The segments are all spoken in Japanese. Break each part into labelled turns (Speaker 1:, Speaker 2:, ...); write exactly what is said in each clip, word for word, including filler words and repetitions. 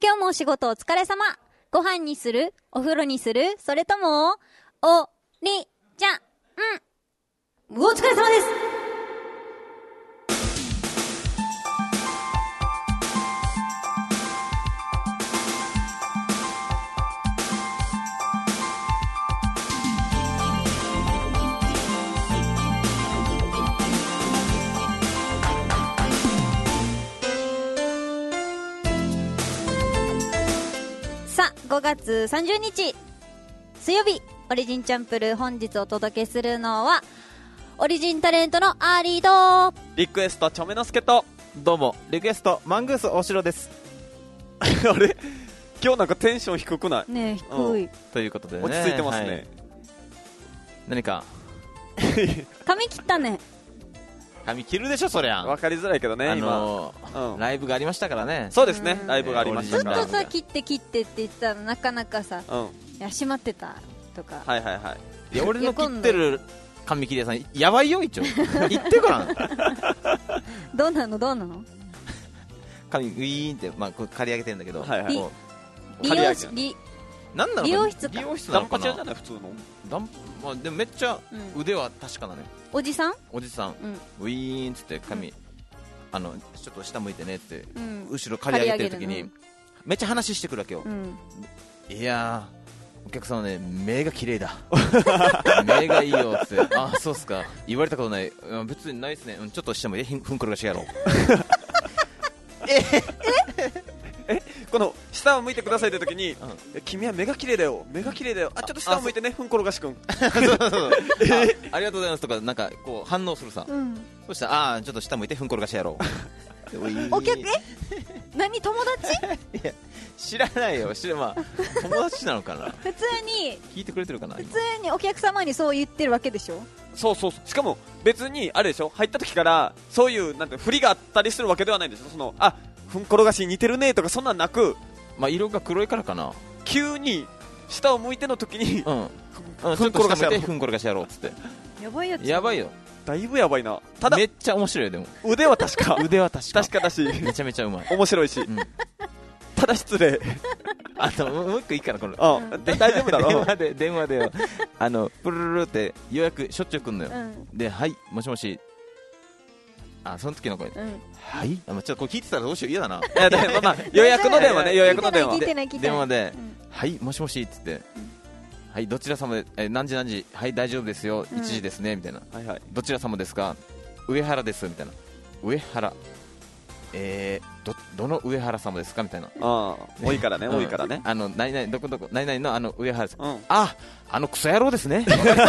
Speaker 1: 今日もお仕事お疲れ様。ご飯にする？お風呂にする？それとも、おりちゃん。うん。お疲れ様です。さあ、ごがつさんじゅうにち水曜日、オリジンチャンプルー。本日お届けするのはオリジンタレントのアーリーと
Speaker 2: リクエストチョメノスケと、
Speaker 3: どうもリクエストマングース大城です。
Speaker 2: あれ今日なんかテンション低くない？
Speaker 1: ねえ、低い、うん、
Speaker 3: ということでね、
Speaker 2: 落ち着いてますね、はい、
Speaker 3: 何か
Speaker 1: 髪切ったね。
Speaker 3: 髪切るでしょ、そりゃ
Speaker 2: 分かりづらいけどね、
Speaker 3: あのー
Speaker 2: 今、うん、
Speaker 3: ライブがありましたからね。
Speaker 2: そうですね、ライブがありましたから、
Speaker 1: ずっとさ、切って切ってって言ってたらなかなかさ、うん、いや閉まってたとか。
Speaker 2: はいはいはい。
Speaker 3: いや、俺の切ってる髪切り屋さんやばいよ、一応言ってごらん
Speaker 1: どうなのどうなの
Speaker 3: 髪ウィーンって、まあ、こう刈り上げてるんだけど、
Speaker 2: はいはい、
Speaker 1: 理理容室理
Speaker 3: なんだろう、
Speaker 1: 美容室か、
Speaker 3: 美容室なのかな。
Speaker 2: ダンパチャじゃない普通の
Speaker 3: ダン、まあ、でもめっちゃ腕は確かなね、
Speaker 1: うん、おじさん
Speaker 3: おじさん、うん、ウィーンっつって髪、うん、あのちょっと下向いてねって、うん、後ろ刈り上げてる時に、うん、めっちゃ話してくるわけよ、うん、いやーお客さんはね、目が綺麗だ目がいいよってあ、そうっすか、言われたことない、別にないっすね、うん、ちょっと下向いてふんころがしやろう
Speaker 2: えええこの下を向いてくださいって時に、うん、君は目が綺麗だよ、目が綺麗だよ、あ、ちょっと下を向いてね、ふんころがしくんそうそうそう
Speaker 3: あ、ありがとうございますとか、なんかこう反応するさ、うん、そしたら、あーちょっと下向いてふんころがしやろう
Speaker 1: お客、え何、友達
Speaker 3: いや知らないよ、知ら、まあ、友達なのかな
Speaker 1: 普通に
Speaker 3: 聞いてくれてるかな、
Speaker 1: 普通にお客様にそう言ってるわけでしょ。
Speaker 2: そうそうそう、しかも別にあれでしょ、入った時からそういうなんて振りがあったりするわけではないんですよ。その、あ、ふんころがし似てるねとかそんなんなく、
Speaker 3: まあ、色が黒いからかな、
Speaker 2: 急に下を向いての時に、
Speaker 3: うん、ふんころがしやろう、ふんころがしやろうっつって、
Speaker 1: やばいやつ、
Speaker 3: やばいよ、
Speaker 2: だいぶやばいな。ただ
Speaker 3: めっちゃ面白いよ、でも
Speaker 2: 腕は確か
Speaker 3: 腕は確か
Speaker 2: 確かだし、
Speaker 3: めちゃめちゃうまい、
Speaker 2: 面白いし、うん、ただ失礼
Speaker 3: あともう一個いいかな、これ、
Speaker 2: うん、大丈夫だろ
Speaker 3: 電話で電話でよあのプルルルって予約しょっちゅう来んのよ、うん、で、はい、もしもし、あ、その時の声、うん、はい、あ、ちょっとこれ聞いてたらどうしよう、嫌だな。いや、でもまあ予約の電話ね、予約の電話電話で、うん、はい、もしもしって言って、うん、はい、どちら様で、え、何時何時、はい、大丈夫ですよ、いちじですね、みたいな、はいはい、どちら様ですか、上原ですみたいな、上原、えー、ど, どの上原様ですかみたいな、
Speaker 2: あ、多いからね、多いからね、
Speaker 3: あの何々どこどこ何々のあの上原さん、うん、あ、あのクソ野郎ですね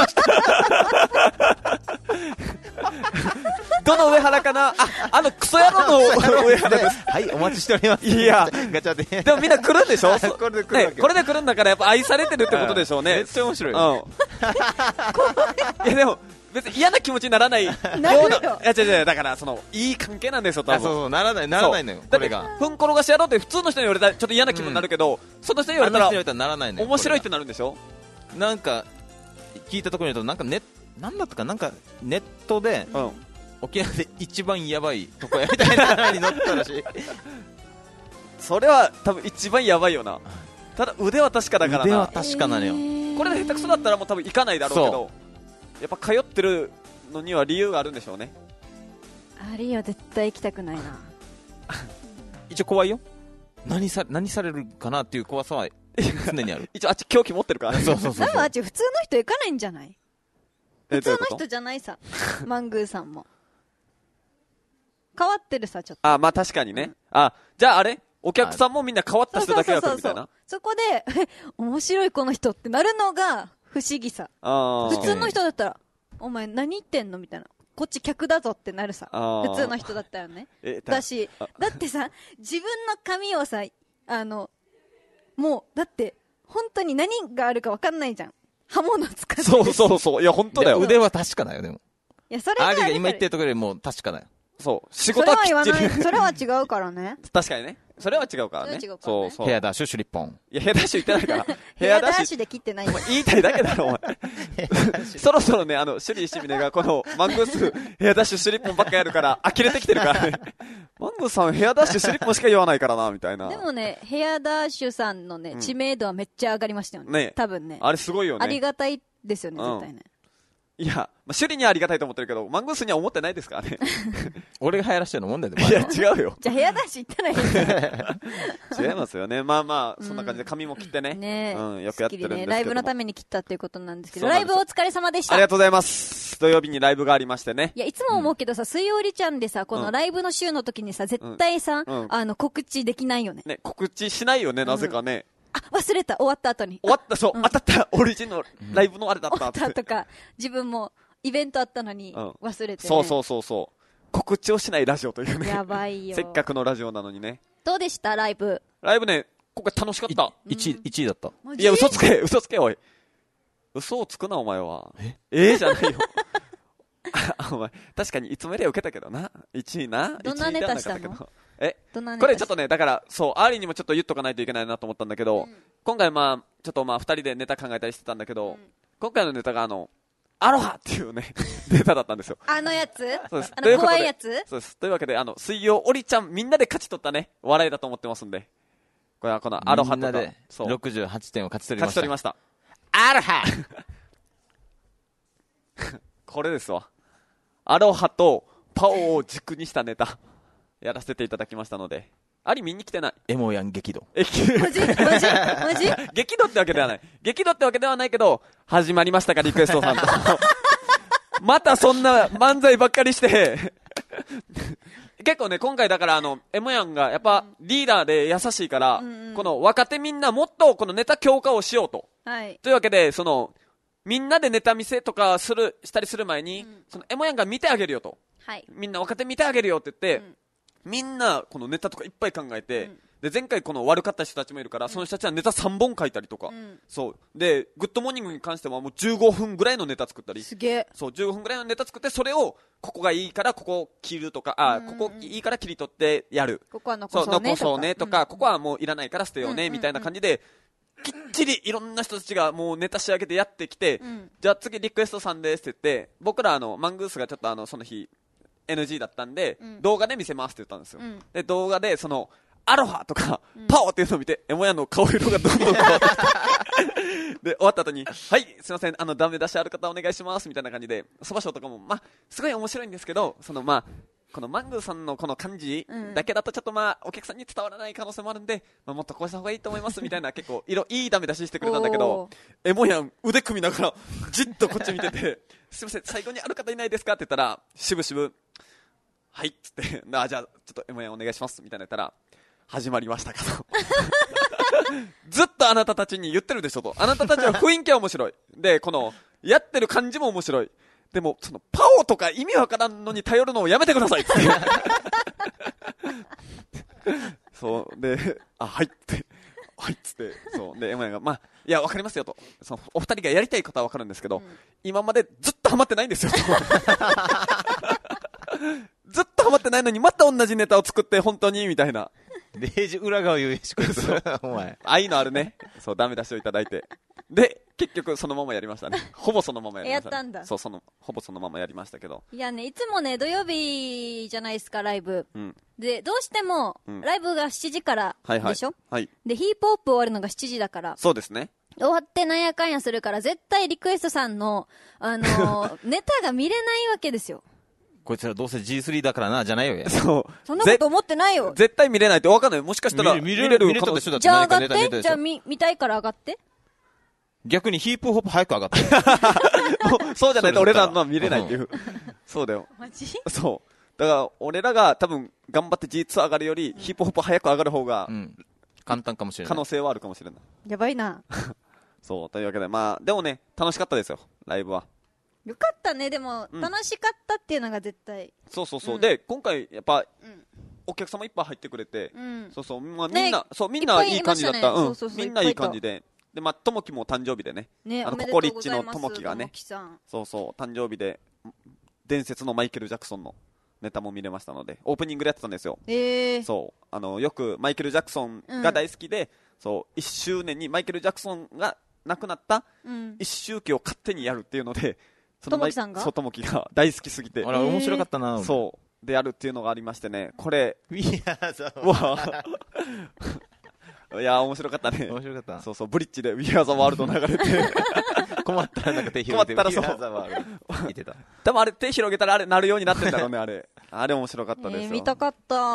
Speaker 2: どの上原かな、あ、あのクソ野郎の上原です
Speaker 3: はい、お待ちしております。い
Speaker 2: や
Speaker 3: ガチャで
Speaker 2: でもみんな来るんでしょ
Speaker 3: これで来るわけ、
Speaker 2: ね、これで来るんだからやっぱ愛されてるってことでしょうね。
Speaker 3: めっちゃ面白い、うん、
Speaker 2: いやでも別に嫌な気持ちにならないような、いや違う違う、だからそのいい関係なんですよ、多分。
Speaker 3: そうそう、ならないならないのよ、これが。
Speaker 2: ふんころがしやろうって普通の人に言われたらちょっと嫌な気分になるけど、うん、その人に言われたら、
Speaker 3: らならないのよ、
Speaker 2: 面白いってなるんでしょ。
Speaker 3: なんか聞いたところによると、なんかネなんだったか、なんかネットで、うん、沖縄で一番やばいとこやみたいなのに載ったらしい
Speaker 2: それは多分一番やばいよな。ただ腕は確かだからな。
Speaker 3: 腕は確かなのよ。
Speaker 2: これで下手くそだったらもう多分行かないだろうけど、やっぱ通ってるのには理由があるんでしょうね。
Speaker 1: あれよ、絶対行きたくないな
Speaker 3: 一応怖いよ、何さ、何されるかなっていう怖さは常にある
Speaker 2: 一応あっち凶器持ってるから
Speaker 3: そうそうそうそう。
Speaker 1: 多分あっち普通の人行かないんじゃない。普通の人じゃないさマングーさんも変わってるさ、ちょっと。
Speaker 2: あ、まあ確かにね、うん、あ、じゃああれお客さんもみんな変わった人だけだったみたいな。
Speaker 1: そこで面白いこの人ってなるのが不思議さ。あ、普通の人だったらお前何言ってんのみたいな、こっち客だぞってなるさ、普通の人だったらね。だし、だってさ、自分の髪をさ、あのもうだって本当に何があるか分かんないじゃん、刃物使って。
Speaker 2: そうそうそう、いや本当だよ。
Speaker 3: 腕は確かだよ。でも
Speaker 1: いや、それが
Speaker 3: アリが今言ってるところよりも確かだよ。
Speaker 2: そう、仕事はきっちり
Speaker 1: それは違うからね
Speaker 2: 確かにね。 それは違うからね。
Speaker 1: そう
Speaker 3: そう。ヘアダッシュ、シュリッポン。
Speaker 2: いや、ヘアダッシュ言ってないから。
Speaker 1: ヘアダッシュで切ってない。
Speaker 2: 言いたいだけだろ、お前。そろそろね、あの、シュリーシミネがこの、マングース、ヘアダッシュ、シュリッポンばっかやるから、呆れてきてるからね。マングースさん、ヘアダッシュ、シュリッポンしか言わないからな、みたいな。
Speaker 1: でもね、ヘアダッシュさんのね、知名度はめっちゃ上がりましたよね。ね。多分ね。
Speaker 2: あれすごいよね。
Speaker 1: ありがたいですよね、絶対ね。
Speaker 2: いや、まあ、趣里にはありがたいと思ってるけど、マングースには思ってないですからね。
Speaker 3: 俺が流行らしてるのもんだよ。
Speaker 2: いや、違うよ。
Speaker 1: じゃあ部屋出し行ったらいいです
Speaker 2: 違いますよね。まあまあ、そんな感じで髪も切ってね。ねうん、よくやってるんですけど、ね。
Speaker 1: ライブのために切ったっていうことなんですけど、ライブお疲れ様でした。
Speaker 2: ありがとうございます。土曜日にライブがありましてね。
Speaker 1: いや、いつも思うけどさ、水曜日ちゃんでさ、このライブの週の時にさ、絶対さ、うんうん、あの、告知できないよね。
Speaker 2: ね、告知しないよね、なぜかね。
Speaker 1: あ、忘れた、終わった後に。
Speaker 2: 終わった、そう、うん、当たった、オリジナル、ライブのあれだったって。
Speaker 1: 終わったとか、自分も、イベントあったのに忘れて、ねうん、
Speaker 2: そうそうそうそう告知をしないラジオというね
Speaker 1: やばいよ
Speaker 2: せっかくのラジオなのにね
Speaker 1: どうでしたライブ
Speaker 2: ライブね今回楽しかった
Speaker 3: いち, いちいだった
Speaker 2: いや嘘つけ嘘つけおい嘘をつくなお前はええー、じゃないよお前確かにいつもより受けたけどないちいな
Speaker 1: どんなネタしたの
Speaker 2: えこれちょっとねだからそうアーリーにもちょっと言っとかないといけないなと思ったんだけど、うん、今回まあちょっとまあふたりでネタ考えたりしてたんだけど、うん、今回のネタがあのアロハっていうね、ネタだったんですよ。
Speaker 1: あのやつ
Speaker 2: そうです。
Speaker 1: あの怖いやつ
Speaker 2: そうです。というわけで、あの、水曜オリちゃんみんなで勝ち取ったね、笑いだと思ってますんで。これはこのアロハとか。みんなで
Speaker 3: ろくじゅうはちてんを勝ち取りました。
Speaker 2: 勝ち取りました。
Speaker 3: アロハ
Speaker 2: これですわ。アロハとパオを軸にしたネタ、やらせていただきましたので。あり見に来てない。
Speaker 3: エモヤン激怒。
Speaker 2: え、
Speaker 1: マジマジマジ
Speaker 2: 激怒ってわけではない。激怒ってわけではないけど、始まりましたか、リクエストさんと。またそんな漫才ばっかりして。結構ね、今回だからあの、エモヤンがやっぱリーダーで優しいから、うんうん、この若手みんなもっとこのネタ強化をしようと。はい。というわけで、その、みんなでネタ見せとかする、したりする前に、うん、そのエモヤンが見てあげるよと。はい。みんな若手見てあげるよって言って、うんみんなこのネタとかいっぱい考えて、うん、で前回この悪かった人たちもいるから、うん、その人たちはネタさんぼん書いたりとか、うん、そうでグッドモーニングに関してはもうじゅうごふんぐらいのネタ作ったり
Speaker 1: すげえ
Speaker 2: そうじゅうごふんぐらいのネタ作ってそれをここがいいからここ切るとかあ、うんうん、ここいいから切り取ってやる
Speaker 1: ここは残そうね
Speaker 2: とか、そう残そうねとか、うん、ここはもういらないから捨てようね、うんうん、みたいな感じできっちりいろんな人たちがもうネタ仕上げてやってきて、うん、じゃあ次リクエストさんですって言って僕らあのマングースがちょっとあのその日エヌジー だったんで、うん、動画で見せますって言ったんですよ、うん、で動画でそのアロハとか、うん、パオっていうのを見てエモヤの顔色がどんどん変わってで終わった後にはいすいませんあのダメ出しある方お願いしますみたいな感じでそばショーとかもまあすごい面白いんですけどそのまあこのマングーさんのこの感じだけだとちょっとまあお客さんに伝わらない可能性もあるんで、まあ、もっとこうした方がいいと思いますみたいな結構いろいいダメ出ししてくれたんだけどエモヤン腕組みながらじっとこっち見ててすいません最後にある方いないですかって言ったらしぶしぶはいっつってあじゃあちょっとエモヤンお願いしますみたいな言ったら始まりましたかとずっとあなたたちに言ってるでしょとあなたたちは雰囲気は面白いでこのやってる感じも面白いでもそのパオとか意味わからんのに頼るのをやめてくださいってそうであはいってはいっつってそうでエモヤンがまあいやわかりますよとそのお二人がやりたいことはわかるんですけど、うん、今までずっとハマってないんですよとずっとハマってないのにまた同じネタを作って本当にみたいな
Speaker 3: レイジ裏側言うしくお前
Speaker 2: 愛のあるねそうダメ出しをいただいてで結局そのままやりましたねほぼそのままやりました、ね、
Speaker 1: やったんだ
Speaker 2: そうそのほぼそのままやりましたけど
Speaker 1: いやねいつもね土曜日じゃないですかライブ、うん、でどうしても、うん、ライブがしちじからでしょ、はいはい、でヒープホップ終わるのがしちじだから
Speaker 2: そうですね
Speaker 1: 終わってなんやかんやするから絶対リクエストさんの、あのー、ネタが見れないわけですよ
Speaker 3: こいつらどうせ ジースリー だからなじゃないよや
Speaker 2: そう
Speaker 1: そんなこと思ってないよ
Speaker 2: 絶対見れないって分かんないもしかしたら見れる
Speaker 3: 見れる見れる
Speaker 1: じゃあ上がってじゃあ 見, 見たいから上がって
Speaker 3: 逆にヒープホップ早く上がって
Speaker 2: もうそうじゃないと俺らのは見れないっていう、うん、そうだよ
Speaker 1: マジ
Speaker 2: そうだから俺らが多分頑張って ジーツー 上がるより、うん、ヒップホップ早く上がる方が、うん、
Speaker 3: 簡単かもしれない
Speaker 2: 可能性はあるかもしれない
Speaker 1: やばいな
Speaker 2: そうというわけでまあでもね楽しかったですよライブは
Speaker 1: よかったねでも、うん、楽しかったっていうのが絶対
Speaker 2: そうそうそう、うん、で今回やっぱ、うん、お客様いっぱい入ってくれて、うん、そうそう、まあ、みんな、ね、そうみんないい感じだった、うん、みんないい感じででまあともきも誕生日でね、ねあのココリッチのともきがねそうそう誕生日で伝説のマイケル・ジャクソンのネタも見れましたので、オープニングでやってたんですよ。
Speaker 1: えー、
Speaker 2: そうあのよくマイケル・ジャクソンが大好きで、うん、そういっしゅうねんにマイケル・ジャクソンが亡くなったいっ周期を勝手にやるっていうので、
Speaker 1: そのともきさんが
Speaker 2: そうともきが大好きすぎて、
Speaker 3: あら面白かったな。
Speaker 2: そうでやるっていうのがありましてね、これ
Speaker 3: いや
Speaker 2: いや面白かったね。
Speaker 3: 面白かった。
Speaker 2: そうそうブリッジで We Are the World 流れて
Speaker 3: 困ったらなんか手広げて
Speaker 2: We Are the World 言ってた。多分あれ手広げたらあれなるようになってんだろうねあれ。あれ面白かったですよ。
Speaker 1: えー、見たかった。うん、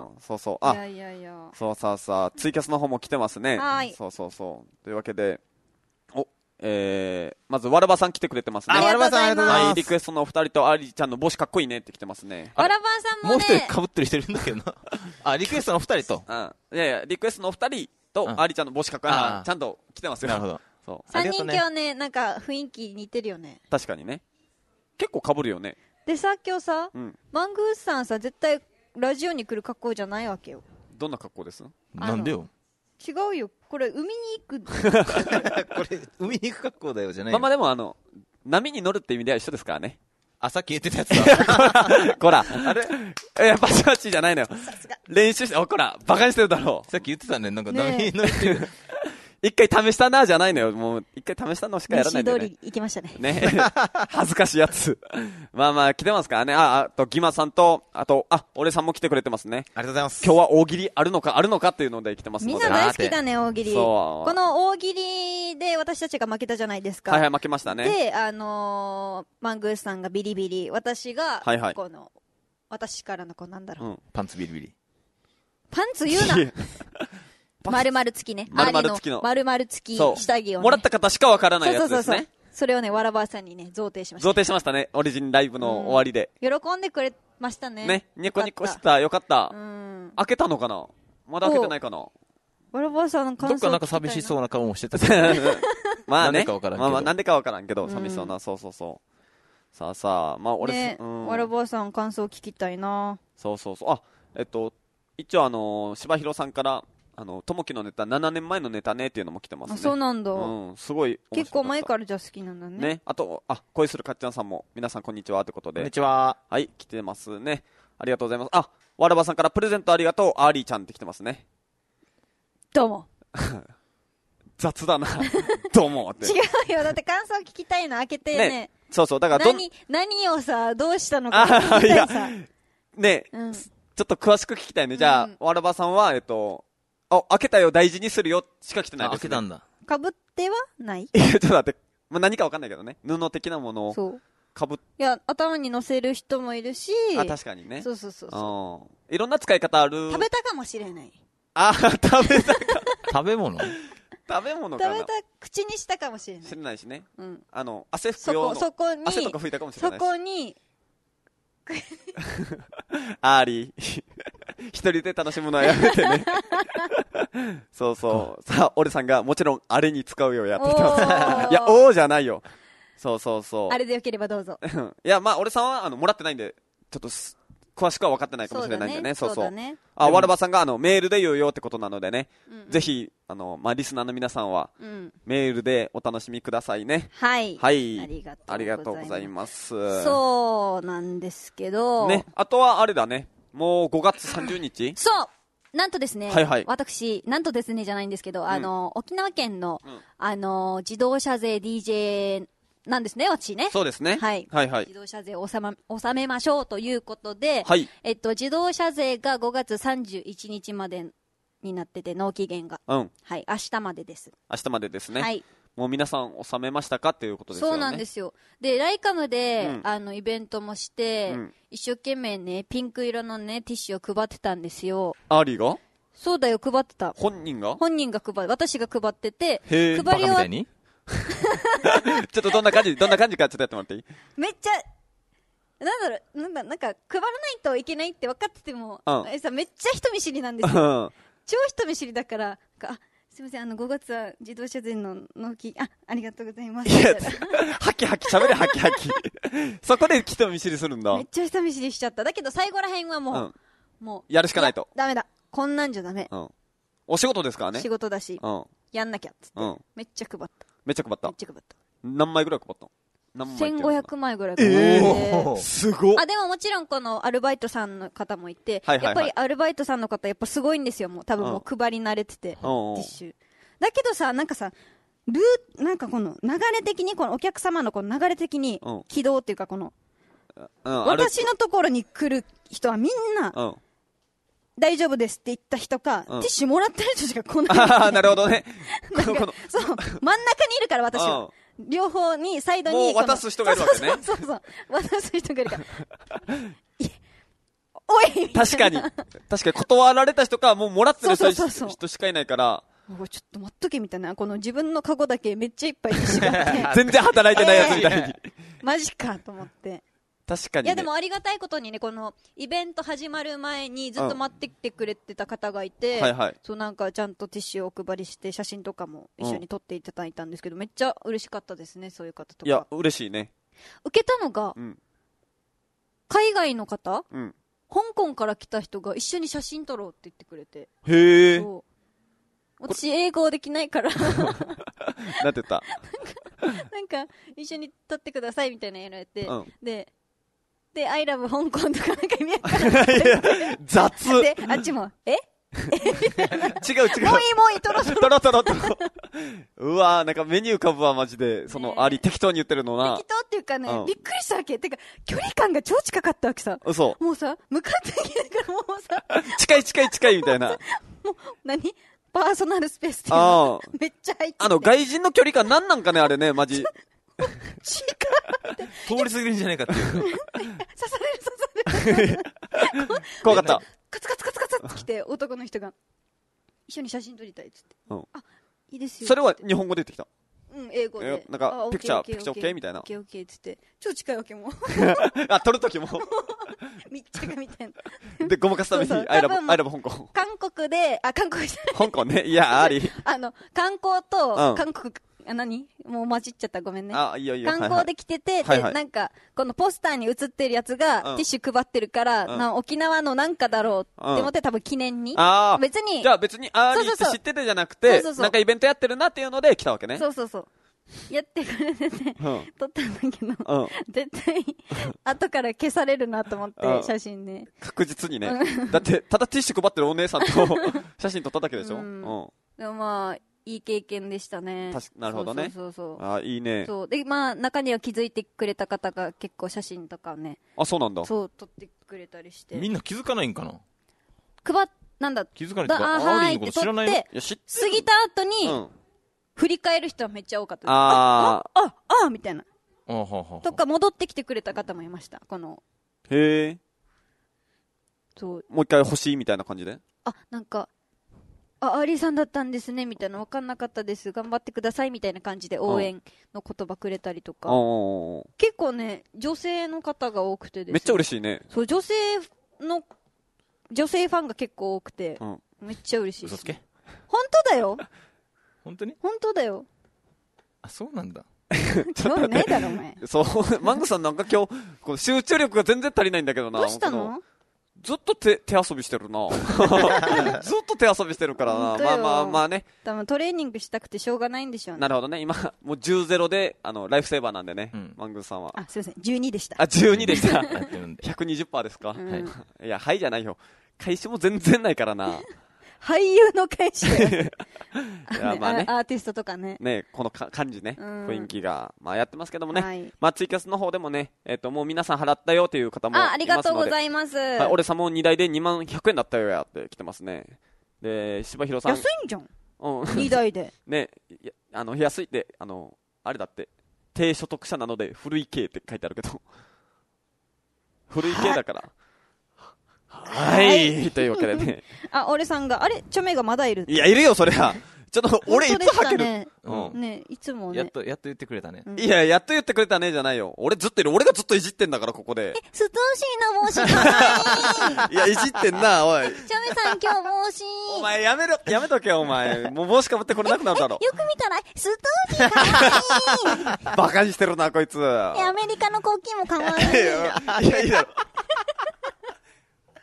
Speaker 2: そうそうあ
Speaker 1: いやいやいや。
Speaker 2: そうさあさあツイキャスの方も来てますね。
Speaker 1: はい。
Speaker 2: そうそうそうというわけで、おえー、まずわらばさん来てくれてますね。
Speaker 1: ありがとうございます。
Speaker 2: はい、リクエストのお二人とアリちゃんの帽子かっこいいねって来てますね。
Speaker 1: わらばさんもね。
Speaker 3: もう一人被ってる人いるんだけどな。あ、リクエストのお二人と。
Speaker 2: うん。いやいやリクエストのお二人とアリちゃんの帽子かっこいいな、ちゃんと来てますよ。
Speaker 3: なるほど。
Speaker 2: そう。
Speaker 1: 三人今日ね、なんか雰囲気似てるよね。
Speaker 2: 確かにね。結構被るよね。
Speaker 1: でさ、今日さ、
Speaker 2: うん、
Speaker 1: マングースさんさ、絶対ラジオに来る格好じゃないわけよ。
Speaker 2: どんな格好です？
Speaker 3: なんでよ。
Speaker 1: 違うよ。これ海に行く。こ
Speaker 3: れ海に行く格好だよじゃない
Speaker 2: よ。まあまあでもあの波に乗るって意味では一緒ですからね。
Speaker 3: あ、さっき言ってたやつだ。
Speaker 2: こら、あれえ、バチバチじゃないのよ。練習して、おこら、バカにしてるだろう。
Speaker 3: さっき言ってたね、なんか波に乗ってる。
Speaker 2: 一回試したなじゃないのよ。もう一回試したのしかやらないんで、ね。
Speaker 1: 通り行きましたね。
Speaker 2: ね。恥ずかしいやつ。まあまあ来てますからね。あ、あとギマさんと、あと、あ、俺さんも来てくれてますね。
Speaker 3: ありがとうございます。
Speaker 2: 今日は大喜利あるのかあるのかっていうので来てますので。
Speaker 1: みんな大好きだね、大喜利。
Speaker 2: そう。
Speaker 1: この大喜利で私たちが負けたじゃないですか。
Speaker 2: はいはい、負けましたね。
Speaker 1: で、あのー、マングースさんがビリビリ、私が、
Speaker 2: はいはい。
Speaker 1: この、私からのこうなんだろう。うん、
Speaker 3: パンツビリビリ。
Speaker 1: パンツ言うな。丸々付きね。
Speaker 2: 丸々付きの。
Speaker 1: 丸々付き下着を、ね。
Speaker 2: もらった方しかわからないやつですね。そうそうそう。
Speaker 1: それをね、わらばさんにね、贈呈しました。
Speaker 2: 贈呈しましたね。オリジンライブの終わりで。
Speaker 1: 喜んでくれましたね。
Speaker 2: ね。ニコニコした。よかった。うん。開けたのかな？まだ開けてないかな？
Speaker 1: わらばさんの感想。
Speaker 3: どっかなんか寂しそうな顔もしてた。
Speaker 2: まあね。
Speaker 3: なんでかわからんけど。
Speaker 2: まあまあなんでかわからんけど、寂しそうな。そうそうそう。さあさあ、まあ俺、
Speaker 1: ね、うん、わらばさん感想聞きたいな。
Speaker 2: そうそうそう。あ、えっと、一応あの、柴弘さんから、あの、ともきのネタ、ななねんまえのネタねっていうのも来てますね。
Speaker 1: あ、そうなんだ。
Speaker 2: うん、すごい。
Speaker 1: 結構前からじゃあ好きなんだね。
Speaker 2: ね。あと、あ、恋するかっちゃんさんも、皆さんこんにちはってことで。
Speaker 3: こんにちは。
Speaker 2: はい、来てますね。ありがとうございます。あ、わらばさんからプレゼントありがとう、アーリーちゃんって来てますね。
Speaker 1: どうも。
Speaker 2: 雑だな。どうもって。
Speaker 1: 違うよ。だって感想聞きたいの開けてね。ね、
Speaker 2: そうそう。だからど
Speaker 1: 何、何をさ、どうしたのか聞きたいさ。
Speaker 2: ね、うん、ちょっと詳しく聞きたいね。じゃあ、うん、わらばさんは、えっと、あ、開けたよ、大事にするよ、しか来てないです、ね。
Speaker 3: 開けたんだ。
Speaker 1: かぶってはない
Speaker 2: いや、ちょっと待って。まあ、何かわかんないけどね。布的なものをかぶっ。
Speaker 1: いや、頭に乗せる人もいるし。
Speaker 2: あ、確かにね。
Speaker 1: そうそうそうそ
Speaker 2: う。いろんな使い方ある。
Speaker 1: 食べたかもしれない。
Speaker 2: あ、食べたか。
Speaker 3: 食べ物
Speaker 2: 食べ物かな。
Speaker 1: 食べた、口にしたかもしれない。
Speaker 2: 知らないしね。
Speaker 1: うん。
Speaker 2: あの、汗拭く用の。
Speaker 1: そこ、そこに。
Speaker 2: 汗とか拭いたかもしれないし。
Speaker 1: そこに。
Speaker 2: アーリー。一人で楽しむのはやめてね。そうそう。さあ、俺さんがもちろんあれに使うようやってきてます。いや、おーじゃないよ。そうそうそう。
Speaker 1: あれでよければどうぞ。
Speaker 2: いや、まあ、俺さんは、あの、もらってないんで、ちょっとす、詳しくは分かってないかもしれないんでね。そうそう。あ、わらばさんが、あの、メールで言うよってことなのでね。ぜひ、あの、まあ、リスナーの皆さんは、メールでお楽しみくださいね。
Speaker 1: はい。
Speaker 2: はい。ありがとうございます。
Speaker 1: そうなんですけど。
Speaker 2: ね。あとは、あれだね。もうごがつさんじゅうにち
Speaker 1: そうなんとですね、
Speaker 2: はいはい、
Speaker 1: 私、なんとですねじゃないんですけど、うん、あの、沖縄県の、うん、あの、自動車税 ディージェー なんですね、私ね。
Speaker 2: そうですね。
Speaker 1: はい。
Speaker 2: はいはい。
Speaker 1: 自動車税を納め、納めましょうということで、
Speaker 2: はい。
Speaker 1: えっと、自動車税がごがつさんじゅういちにちまでになってて、納期限が。
Speaker 2: うん。
Speaker 1: はい。明日までです。
Speaker 2: 明日までですね。
Speaker 1: はい。
Speaker 2: もう皆さん納めましたかっていうことですよね。
Speaker 1: そうなんですよ。で、ライカムで、うん、あの、イベントもして、うん、一生懸命ね、ピンク色のね、ティッシュを配ってたんですよ。
Speaker 2: アーリーが？
Speaker 1: そうだよ、配ってた。
Speaker 2: 本人が？
Speaker 1: 本人が配る。私が配ってて、
Speaker 2: へー、
Speaker 1: 配りは。
Speaker 3: バカみたいに
Speaker 2: ちょっとどんな感じ、どんな感じかちょっとやってもらっていい？
Speaker 1: めっちゃ、なんだろう、なんだ、なんか、配らないといけないって分かってても、うん、えさめっちゃ人見知りなんですよ。超人見知りだから、あ、すみません、あの、ごがつは自動車税の納期、あ、ありがとうございます。いや、
Speaker 2: はきはき、喋れはきはき。そこで人見知りするんだ。
Speaker 1: めっちゃ人見知りしちゃった。だけど最後らへんはもう、うん、もう、
Speaker 2: やるしかないと。
Speaker 1: ダメだ。こんなんじゃダメ。
Speaker 2: うん。お仕事ですからね。
Speaker 1: 仕事だし、
Speaker 2: うん。
Speaker 1: やんなきゃっつって、
Speaker 2: うん。
Speaker 1: めっちゃ配った。
Speaker 2: めっちゃ配った。
Speaker 1: めっちゃ配った。
Speaker 2: 何枚ぐらい配ったの？
Speaker 1: せんごひゃくまいぐらいかかって、
Speaker 2: えー、すごっ。
Speaker 1: あ、でももちろんこのアルバイトさんの方もいて、はいはいはい、やっぱりアルバイトさんの方やっぱすごいんですよ。もう多分もう配り慣れてて、うん、ティッシュ。だけどさ、なんかさ、ルー、なんかこの流れ的に、このお客様のこの流れ的に、軌道っていうかこの、うん、私のところに来る人はみんな、うん、大丈夫ですって言った人か、うん、ティッシュもらってる人しか来ない。
Speaker 2: ああ、なるほどね。
Speaker 1: そう、真ん中にいるから私は。両方に、サイドに。
Speaker 2: もう渡す人がいるわけね。
Speaker 1: そうそうそうそう。渡す人がいるから。おい
Speaker 2: 確かに。確かに断られた人か、もうもらってる人しかいないから。
Speaker 1: ちょっと待っとけみたいな。この自分のカゴだけめっちゃいっぱいティッシュがあって。
Speaker 2: 全然働いてないやつみたいに。
Speaker 1: マジかと思って。
Speaker 2: 確かに、ね、
Speaker 1: いやでもありがたいことにね、このイベント始まる前にずっと待ってきてくれてた方がいて、うんはいはい、そうなんかちゃんとティッシュをお配りして写真とかも一緒に撮っていただいたんですけど、うん、めっちゃ嬉しかったですね、そういう方とか。
Speaker 2: いや嬉しいね。
Speaker 1: 受けたのが、うん、海外の方、うん、香港から来た人が一緒に写真撮ろうって言ってくれて。
Speaker 2: へえ。
Speaker 1: 私英語できないから
Speaker 2: なんて言った
Speaker 1: なんか一緒に撮ってくださいみたいな言われて、うん、でで、I love 香港とかなんか意味わからない。
Speaker 2: 雑。
Speaker 1: で、あっちも、え違う
Speaker 2: 違う。もういい
Speaker 1: もういい、トロトロ。
Speaker 2: トロトロトロ。うわー、なんかメニュー浮かぶわ、マジで。その、ね、あり、適当に言ってるのな。
Speaker 1: 適当っていうかね、うん、びっくりしたわけ。てか、距離感が超近かったわけさ。
Speaker 2: 嘘。
Speaker 1: もうさ、向かってきてからもうさ。
Speaker 2: 近い近い近いみたいな。
Speaker 1: もう、何パーソナルスペースっていうのめっちゃ入ってて。
Speaker 2: あの、外人の距離感なんなんかね、あれね、マジ。
Speaker 1: 近い
Speaker 3: 通り過ぎるんじゃないかっていう刺
Speaker 1: される刺される
Speaker 2: 怖かった
Speaker 1: カツカツカツカツって来て男の人が一緒に写真撮りたいっつって、うん、あ、いいですよ。
Speaker 2: それは日本語で言ってきた。
Speaker 1: うん、英語で
Speaker 2: なんかピクチャーピクチャー OK みたいな。
Speaker 1: OK OK っつって超近いわけも
Speaker 2: あ、撮るときも
Speaker 1: 密着みたい
Speaker 2: なでごまかすためにアイラブアイラブ香港。
Speaker 1: 韓国であ韓国
Speaker 2: 香港ね。いやあり
Speaker 1: あの観光と韓国、うんあ、何もう混じっちゃった。ごめんね。
Speaker 2: あ、いいよいいよ。
Speaker 1: 観光で来てて、はいはい、で、なんか、このポスターに写ってるやつが、ティッシュ配ってるから、うん、な沖縄のなんかだろうって思って、多分記念に。ああ。別に。
Speaker 2: じゃあ別に、あーりって知っててじゃなくて、そうそうそう、なんかイベントやってるなっていうので来たわけね。
Speaker 1: そうそうそう。やってくれてて、うん、撮ったんだけど、うん、絶対、後から消されるなと思って、うん、写真ね。
Speaker 2: 確実にね。だって、ただティッシュ配ってるお姉さんと写真撮っただけでしょ。うん。うん、
Speaker 1: でもまあ、いい経験でしたね。
Speaker 2: なるほどね。
Speaker 1: そうそうそうそう。
Speaker 2: あ、いいね。
Speaker 1: そう。で、まあ、中には気づいてくれた方が結構写真とかね。
Speaker 2: あ、そうなんだ。
Speaker 1: そう、撮ってくれたりして。
Speaker 3: みんな気づかないんかな。
Speaker 1: 配っ、なんだ。
Speaker 3: 気づかないんか。あ、はいって撮って、過
Speaker 1: ぎた後に、うん、振り返る人はめっちゃ多かったです。
Speaker 2: あ
Speaker 1: あ、あ、あ、あみたいな。
Speaker 3: あはは。
Speaker 1: とか、戻ってきてくれた方もいました。この。
Speaker 2: へえ。
Speaker 1: そう。
Speaker 2: もう一回欲しいみたいな感じで。
Speaker 1: あ、なんか、あ、アーリーさんだったんですねみたいな、分かんなかったです、頑張ってくださいみたいな感じで応援の言葉くれたりとか、結構ね、女性の方が多くてですね、
Speaker 2: めっちゃ嬉しいね。
Speaker 1: そう、女性の女性ファンが結構多くて、うん、めっちゃ嬉しいです、ね。
Speaker 3: 嘘つけ。
Speaker 1: 本当だよ。
Speaker 3: 本当に？
Speaker 1: 本当だよ。
Speaker 3: あ、そうなんだ。
Speaker 1: 興味ないだろお前。
Speaker 2: そう、マングさんなんか今日この集中力が全然足りないんだけどな。
Speaker 1: どうしたの？
Speaker 2: ずっと手、手遊びしてるな。ずっと手遊びしてるからな。まあまあまあね。
Speaker 1: 多分トレーニングしたくてしょうがないんでしょうね。
Speaker 2: なるほどね。今、もうじゅうたいゼロで、あの、ライフセーバーなんでね。うん、マングさんは。
Speaker 1: あ、すいません。じゅうにでした。
Speaker 2: あ、じゅうにでした。ひゃくにじゅっパーセント ですか、うん、はい。いや、はいじゃないよ。開始も全然ないからな。
Speaker 1: 俳優の会社い
Speaker 2: や、まあね、
Speaker 1: アーティストとかね。
Speaker 2: ね、このか感じね、雰囲気が、まあやってますけどもね。はい、まあツイキャスの方でもね、えっ、ー、と、もう皆さん払ったよという方もいますので。あ、
Speaker 1: ありがとうございます。はい、
Speaker 2: 俺さもにだいでにまんひゃくえんだったよやって来てますね。で、柴弘さん。
Speaker 1: 安いんじゃん。うん。にだいで。
Speaker 2: ね、あの、安いって、あの、あれだって、低所得者なので古い系って書いてあるけど。古い系だから。はい、はい、というわけでね。
Speaker 1: あ、俺さんが、あれ、チョメがまだいる。
Speaker 2: いや、いるよ、そりゃ。ちょっと、俺いつはける。
Speaker 1: ね、うん、ね、いつもね。
Speaker 3: やっと、やっと言ってくれたね。
Speaker 2: うん、いや、やっと言ってくれたね、じゃないよ。俺ずっといる。俺がずっといじってんだから、ここで。
Speaker 1: え、ストーシーの帽子かわいい。
Speaker 2: いや、いじってんな、おい。
Speaker 1: チョメさん、今日帽子。
Speaker 2: お前、やめろ、やめとけよ、お前。もう帽子かぶってこれなくなるだろ。
Speaker 1: よく見たら、ストーシーかわいい。
Speaker 2: バカにしてるな、こいつ。え、
Speaker 1: アメリカの国旗もかわいい。
Speaker 2: いや、いや、いいだろ。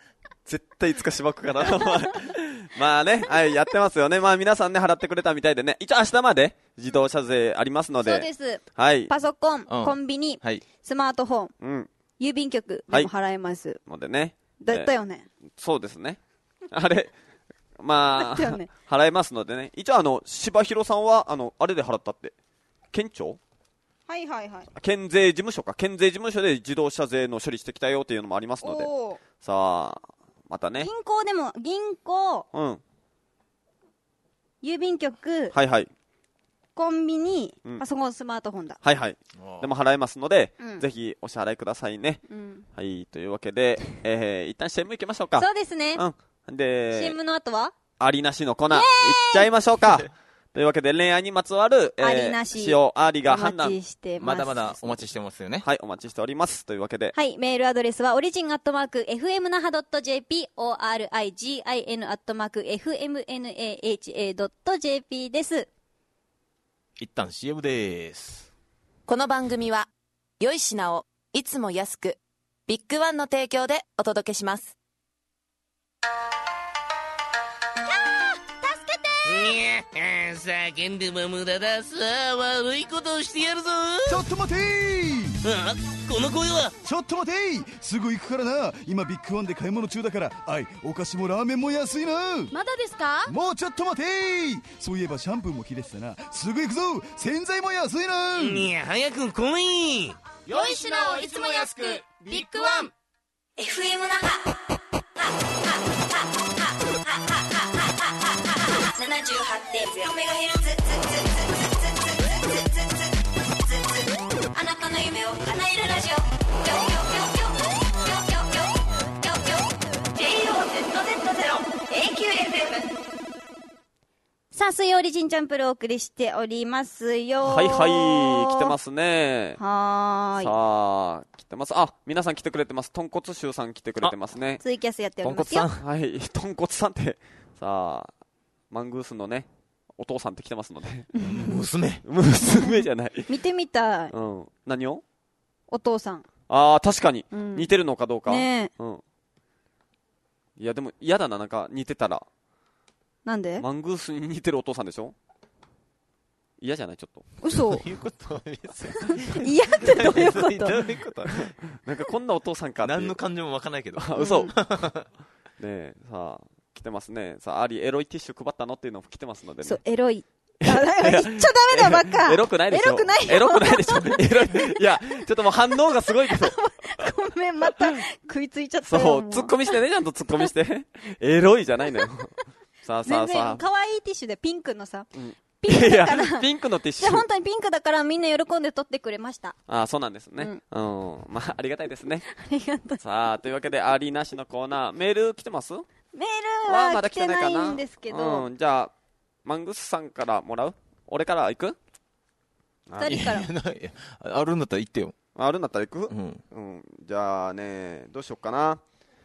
Speaker 2: 絶対いつかしばくからまあね、はい、やってますよね。まあ皆さんね、払ってくれたみたいでね、一応明日まで自動車税ありますので。
Speaker 1: そうです。
Speaker 2: はい。
Speaker 1: パソコン、うん、コンビニ、はい、スマートフォン、うん、郵便局でも払えます。はい、
Speaker 2: のでね。
Speaker 1: だったよね。
Speaker 2: えー、そうですね。あれ、まあ、ね、払えますのでね。一応あの、柴弘さんは、あの、あれで払ったって。県庁？
Speaker 1: はいはいはい。
Speaker 2: 県税事務所か。県税事務所で自動車税の処理してきたよっていうのもありますので。さあ、またね。
Speaker 1: 銀行でも、銀行、うん。郵便局、
Speaker 2: はいはい。
Speaker 1: コンビニ、うん、パソコン、スマートフォンだ。
Speaker 2: はいはい。でも払えますので、うん、ぜひお支払いくださいね。うん、はい、というわけで、えー、一旦 シーエム 行きましょうか。
Speaker 1: そうですね。
Speaker 2: うん。で、
Speaker 1: シーエム の後は
Speaker 2: ありなしのコーナー、いっちゃいましょうか。というわけで、恋愛にまつわる、
Speaker 1: えー、ありなし。
Speaker 2: 使用、ありが判断。
Speaker 1: お待ちしてます。
Speaker 3: まだまだお待ちしてますよね。
Speaker 2: はい、お待ちしております。というわけで。
Speaker 1: はい、メールアドレスは、オリジンアットマーク、エフエムナハドットジェーピー、オーアールアイジーアイエヌアットマーク、エフエムエヌエーエイチエードットジェーピー です。
Speaker 3: 一旦 シーエム です。
Speaker 4: この番組は、良い品をいつも安く、ビッグワンの提供でお届けします。
Speaker 5: 叫んでも無駄だ。さあ、悪いことをしてやるぞ。
Speaker 6: ちょっと待てー。
Speaker 5: あ、この声は。
Speaker 6: ちょっと待てー。すぐ行くからな。今ビッグワンで買い物中だから。あい、お菓子もラーメンも安いな。
Speaker 7: まだですか？
Speaker 6: もうちょっと待てー。そういえばシャンプーも切れてたな。すぐ行くぞ。洗剤も安いな。
Speaker 5: いや、早く来い。
Speaker 7: 良い品をいつも安く、ビッグワン。
Speaker 8: エフエム 那覇ななじゅうはちてんゼロメガヘルツ、あなたの夢を叶えるラジオ、ジェイオーゼットゼットゼロ エーキューエフエム。
Speaker 1: さあ、水曜オリジンチャンプルをお送りしておりますよ。
Speaker 2: はいはい、来てますね。
Speaker 1: はーい。
Speaker 2: さあ、来てます。あ、皆さん来てくれてます。豚骨臭さん来てくれてますね。
Speaker 1: ツイキャスやっておりますよ。
Speaker 2: 豚骨さん。はい、豚骨さんって、さあ、マングースのね、お父さんって来てますので。
Speaker 3: 娘
Speaker 2: 娘じゃない。
Speaker 1: 見てみたい。
Speaker 2: うん。何を？
Speaker 1: お父さん。
Speaker 2: ああ、確かに、うん。似てるのかどうか。
Speaker 1: ね
Speaker 2: え。うん。いや、でも嫌だな、なんか似てたら。
Speaker 1: なんで？
Speaker 2: マングースに似てるお父さんでしょ？嫌じゃない？ちょっと。
Speaker 1: 嘘。
Speaker 3: どういうこと
Speaker 1: 嫌ってどういうこと？
Speaker 3: どういうこと？
Speaker 2: なんかこんなお父さんかって。
Speaker 3: 何の感情もわかんないけど。
Speaker 2: 嘘。ねえ、さあ。来てますね。さあ、アリエロイティッシュ配ったのっていうのも来てますのでね。
Speaker 1: そう、エロい。言っちゃダメだよ、バカ。
Speaker 2: エロくないでしょ。
Speaker 1: エロくないよ。
Speaker 2: エロくないでしょ。エロい。いや、ちょっともう反応がすごいけど。
Speaker 1: ごめん、また食いついちゃったよ。
Speaker 2: そう、ツッコミしてね、ちゃんとツッコミして。エロいじゃないのよ。さあさあさあ。
Speaker 1: 可愛いティッシュでピンクのさ。
Speaker 2: うん、ピンクだから。ピンクのティッシュ。
Speaker 1: 本当にピンクだからみんな喜んで撮ってくれました。
Speaker 2: ああ、そうなんですね。うん。うん、まあ、ありがたいですね。
Speaker 1: ありがとう。
Speaker 2: さあ、というわけで、ありなしのコーナー、メール来てます？
Speaker 1: メールはまだ来てないんですけど、
Speaker 2: うん、じゃあマングスさんからもらう？俺から行く？
Speaker 1: 二人から
Speaker 3: あるんだったら行ってよ。
Speaker 2: あるんだったら行く？うん、うん、じゃあね、どうしよっかな。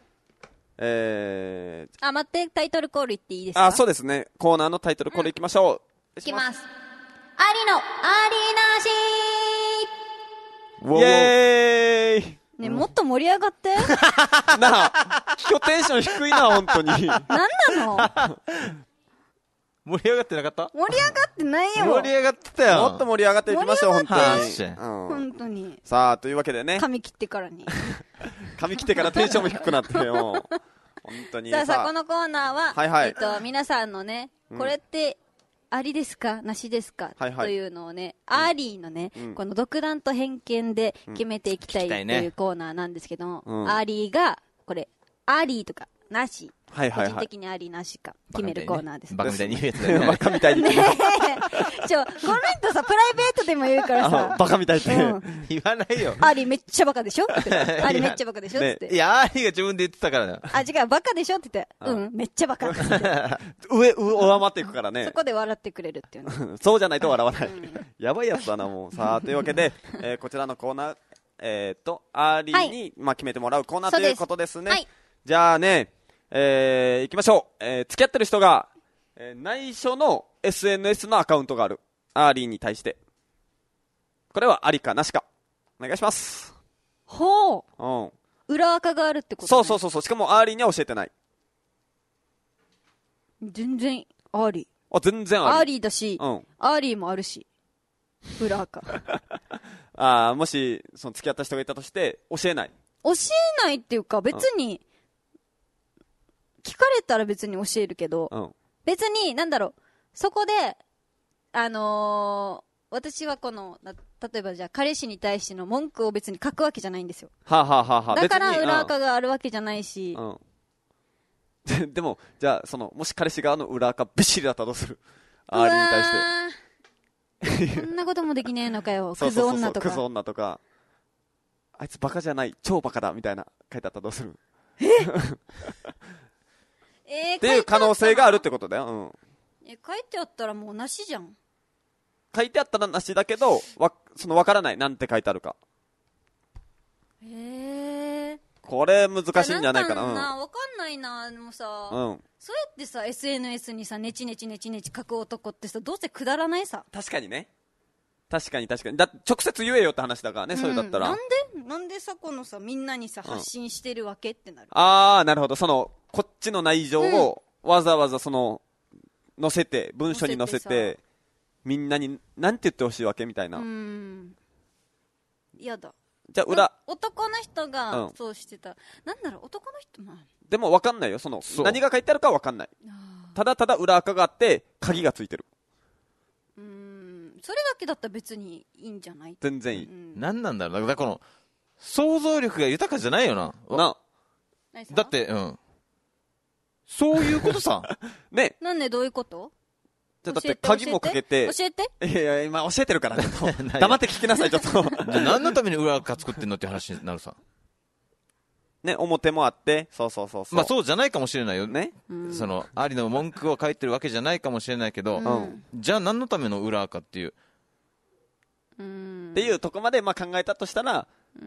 Speaker 2: えー、
Speaker 1: あ、待って、タイトルコール言っていいですか？
Speaker 2: あ、そうですね、コーナーのタイトルコール行きましょう。
Speaker 1: うん、いきます。ありのありなし。
Speaker 2: イエーイ。
Speaker 1: ね、もっと盛り上がって
Speaker 2: なあ、今日テンション低いな、本当に。
Speaker 1: なんなの？
Speaker 3: 盛り上がってなかった？
Speaker 1: 盛り上がってないよ。
Speaker 3: 盛り上がってたよ。
Speaker 2: もっと盛り上がっていきましょう、本当に。
Speaker 1: うん、本当に。
Speaker 2: さあ、というわけでね。
Speaker 1: 髪切ってからに。
Speaker 2: 髪切ってからテンションも低くなってよ。本当に。
Speaker 1: さあさあ、このコーナーは、
Speaker 2: はいはい、
Speaker 1: えっと、皆さんのね、これって、ありですかなしですか、はいはい、というのをね、うん、アーリーのね、うん、この独断と偏見で決めていきたい、うん、というコーナーなんですけども、うん、アーリーが、これ、アーリーとか、なし、はいはいはい、個人的にありなしか決めるコーナーです。
Speaker 3: バカみたいに言うやつだよね。
Speaker 2: バカみたいに言う。
Speaker 1: ちょ、この人さ、プライベートでも言うからさ。
Speaker 2: バカみたいって、うん。
Speaker 3: 言わないよ。
Speaker 1: アーリーめっちゃバカでしょって。アーリーめっちゃバカでしょって。
Speaker 3: いや、アーリーが自分で言ってたからな。
Speaker 1: あ、違う、バカでしょって言って。うん、めっちゃバカって言って。
Speaker 2: 上、上回っていくからね。
Speaker 1: そこで笑ってくれるっていう
Speaker 2: ね。そうじゃないと笑わない。うん、やばいやつだな、もう。さあ、というわけで、えー、こちらのコーナー、えーと、アーリーに、はい、まあ、決めてもらうコーナーということですね。はい、じゃあね、えー、行きましょう。えー、付き合ってる人が、えー、内緒の エスエヌエス のアカウントがある。アーリーに対して。これはありかなしか。お願いします。
Speaker 1: ほう。
Speaker 2: うん。
Speaker 1: 裏垢があるってこと、ね、
Speaker 2: そうそうそうそう。しかもアーリーには教えてない。
Speaker 1: 全然アーリー。
Speaker 2: あ、全然アーリー。
Speaker 1: アーリーだし、
Speaker 2: うん、
Speaker 1: アーリーもあるし、裏垢。
Speaker 2: ああ、もしその付き合った人がいたとして教えない。
Speaker 1: 教えないっていうか別に、うん、聞かれたら別に教えるけど、うん、別になんだろう、そこであのー、私はこの例えばじゃあ彼氏に対しての文句を別に書くわけじゃないんですよ。
Speaker 2: はあ、はあははあ、
Speaker 1: だから裏垢があるわけじゃないし。
Speaker 2: うんうん、でもじゃあそのもし彼氏側の裏垢びっしりだったらどうする？アーリーに対して。
Speaker 1: そんなこともできねえのかよ。クズ女とか。
Speaker 2: クズ女とか。あいつバカじゃない、超バカだみたいな書いてあったらどうする？
Speaker 1: ええー、
Speaker 2: っていう可能性があるってことだよ。うん。
Speaker 1: え、書いてあったらもうなしじゃん。
Speaker 2: 書いてあったらなしだけど、わ、その分からない。なんて書いてあるか。
Speaker 1: へえー。
Speaker 2: これ難しいんじゃないかな。
Speaker 1: なんかな、わかんないな。でもさ、うん。そうやってさ、エスエヌエス にさ、ネチネチネチネチ書く男ってさ、どうせくだらないさ。
Speaker 2: 確かにね。確かに確かに。だ直接言えよって話だからね、うん、それだったら。
Speaker 1: なんでなんでさ、このさ、みんなにさ、発信してるわけってなる。
Speaker 2: あー、なるほど。その、こっちの内情を、わざわざその、載せて、文書に載せて、みんなに、なんて言ってほしいわけみたいな。うん。
Speaker 1: 嫌だ。
Speaker 2: じゃあ、裏。
Speaker 1: 男の人が、そうしてた。うん、なんだろう、男の人な。
Speaker 2: でも分かんないよ。その、何が書いてあるか分かんない。ただただ裏垢があって、鍵がついてる。
Speaker 1: うーん。それだけだったら別にいいんじゃない？
Speaker 2: 全然いい。
Speaker 3: うん、何なんだろう。だからこの、想像力が豊かじゃないよな。
Speaker 2: な。
Speaker 3: だって、うん。そういうことさ。
Speaker 2: ね。
Speaker 1: なんでどういうこと？
Speaker 2: じゃだって鍵もかけて。
Speaker 1: 教えて。
Speaker 2: いやいや、今教えてるからちょっと。黙って聞きなさい、ちょっと。
Speaker 3: じゃ何のために裏垢作ってんのって話になるさ。
Speaker 2: ね、表もあって、そうそうそうそう。
Speaker 3: まあそうじゃないかもしれないよね。その、アリの文句を書いてるわけじゃないかもしれないけど、うん、じゃあ何のための裏垢っていう。
Speaker 2: うん。っていうとこまでまあ考えたとしたら、
Speaker 1: うん。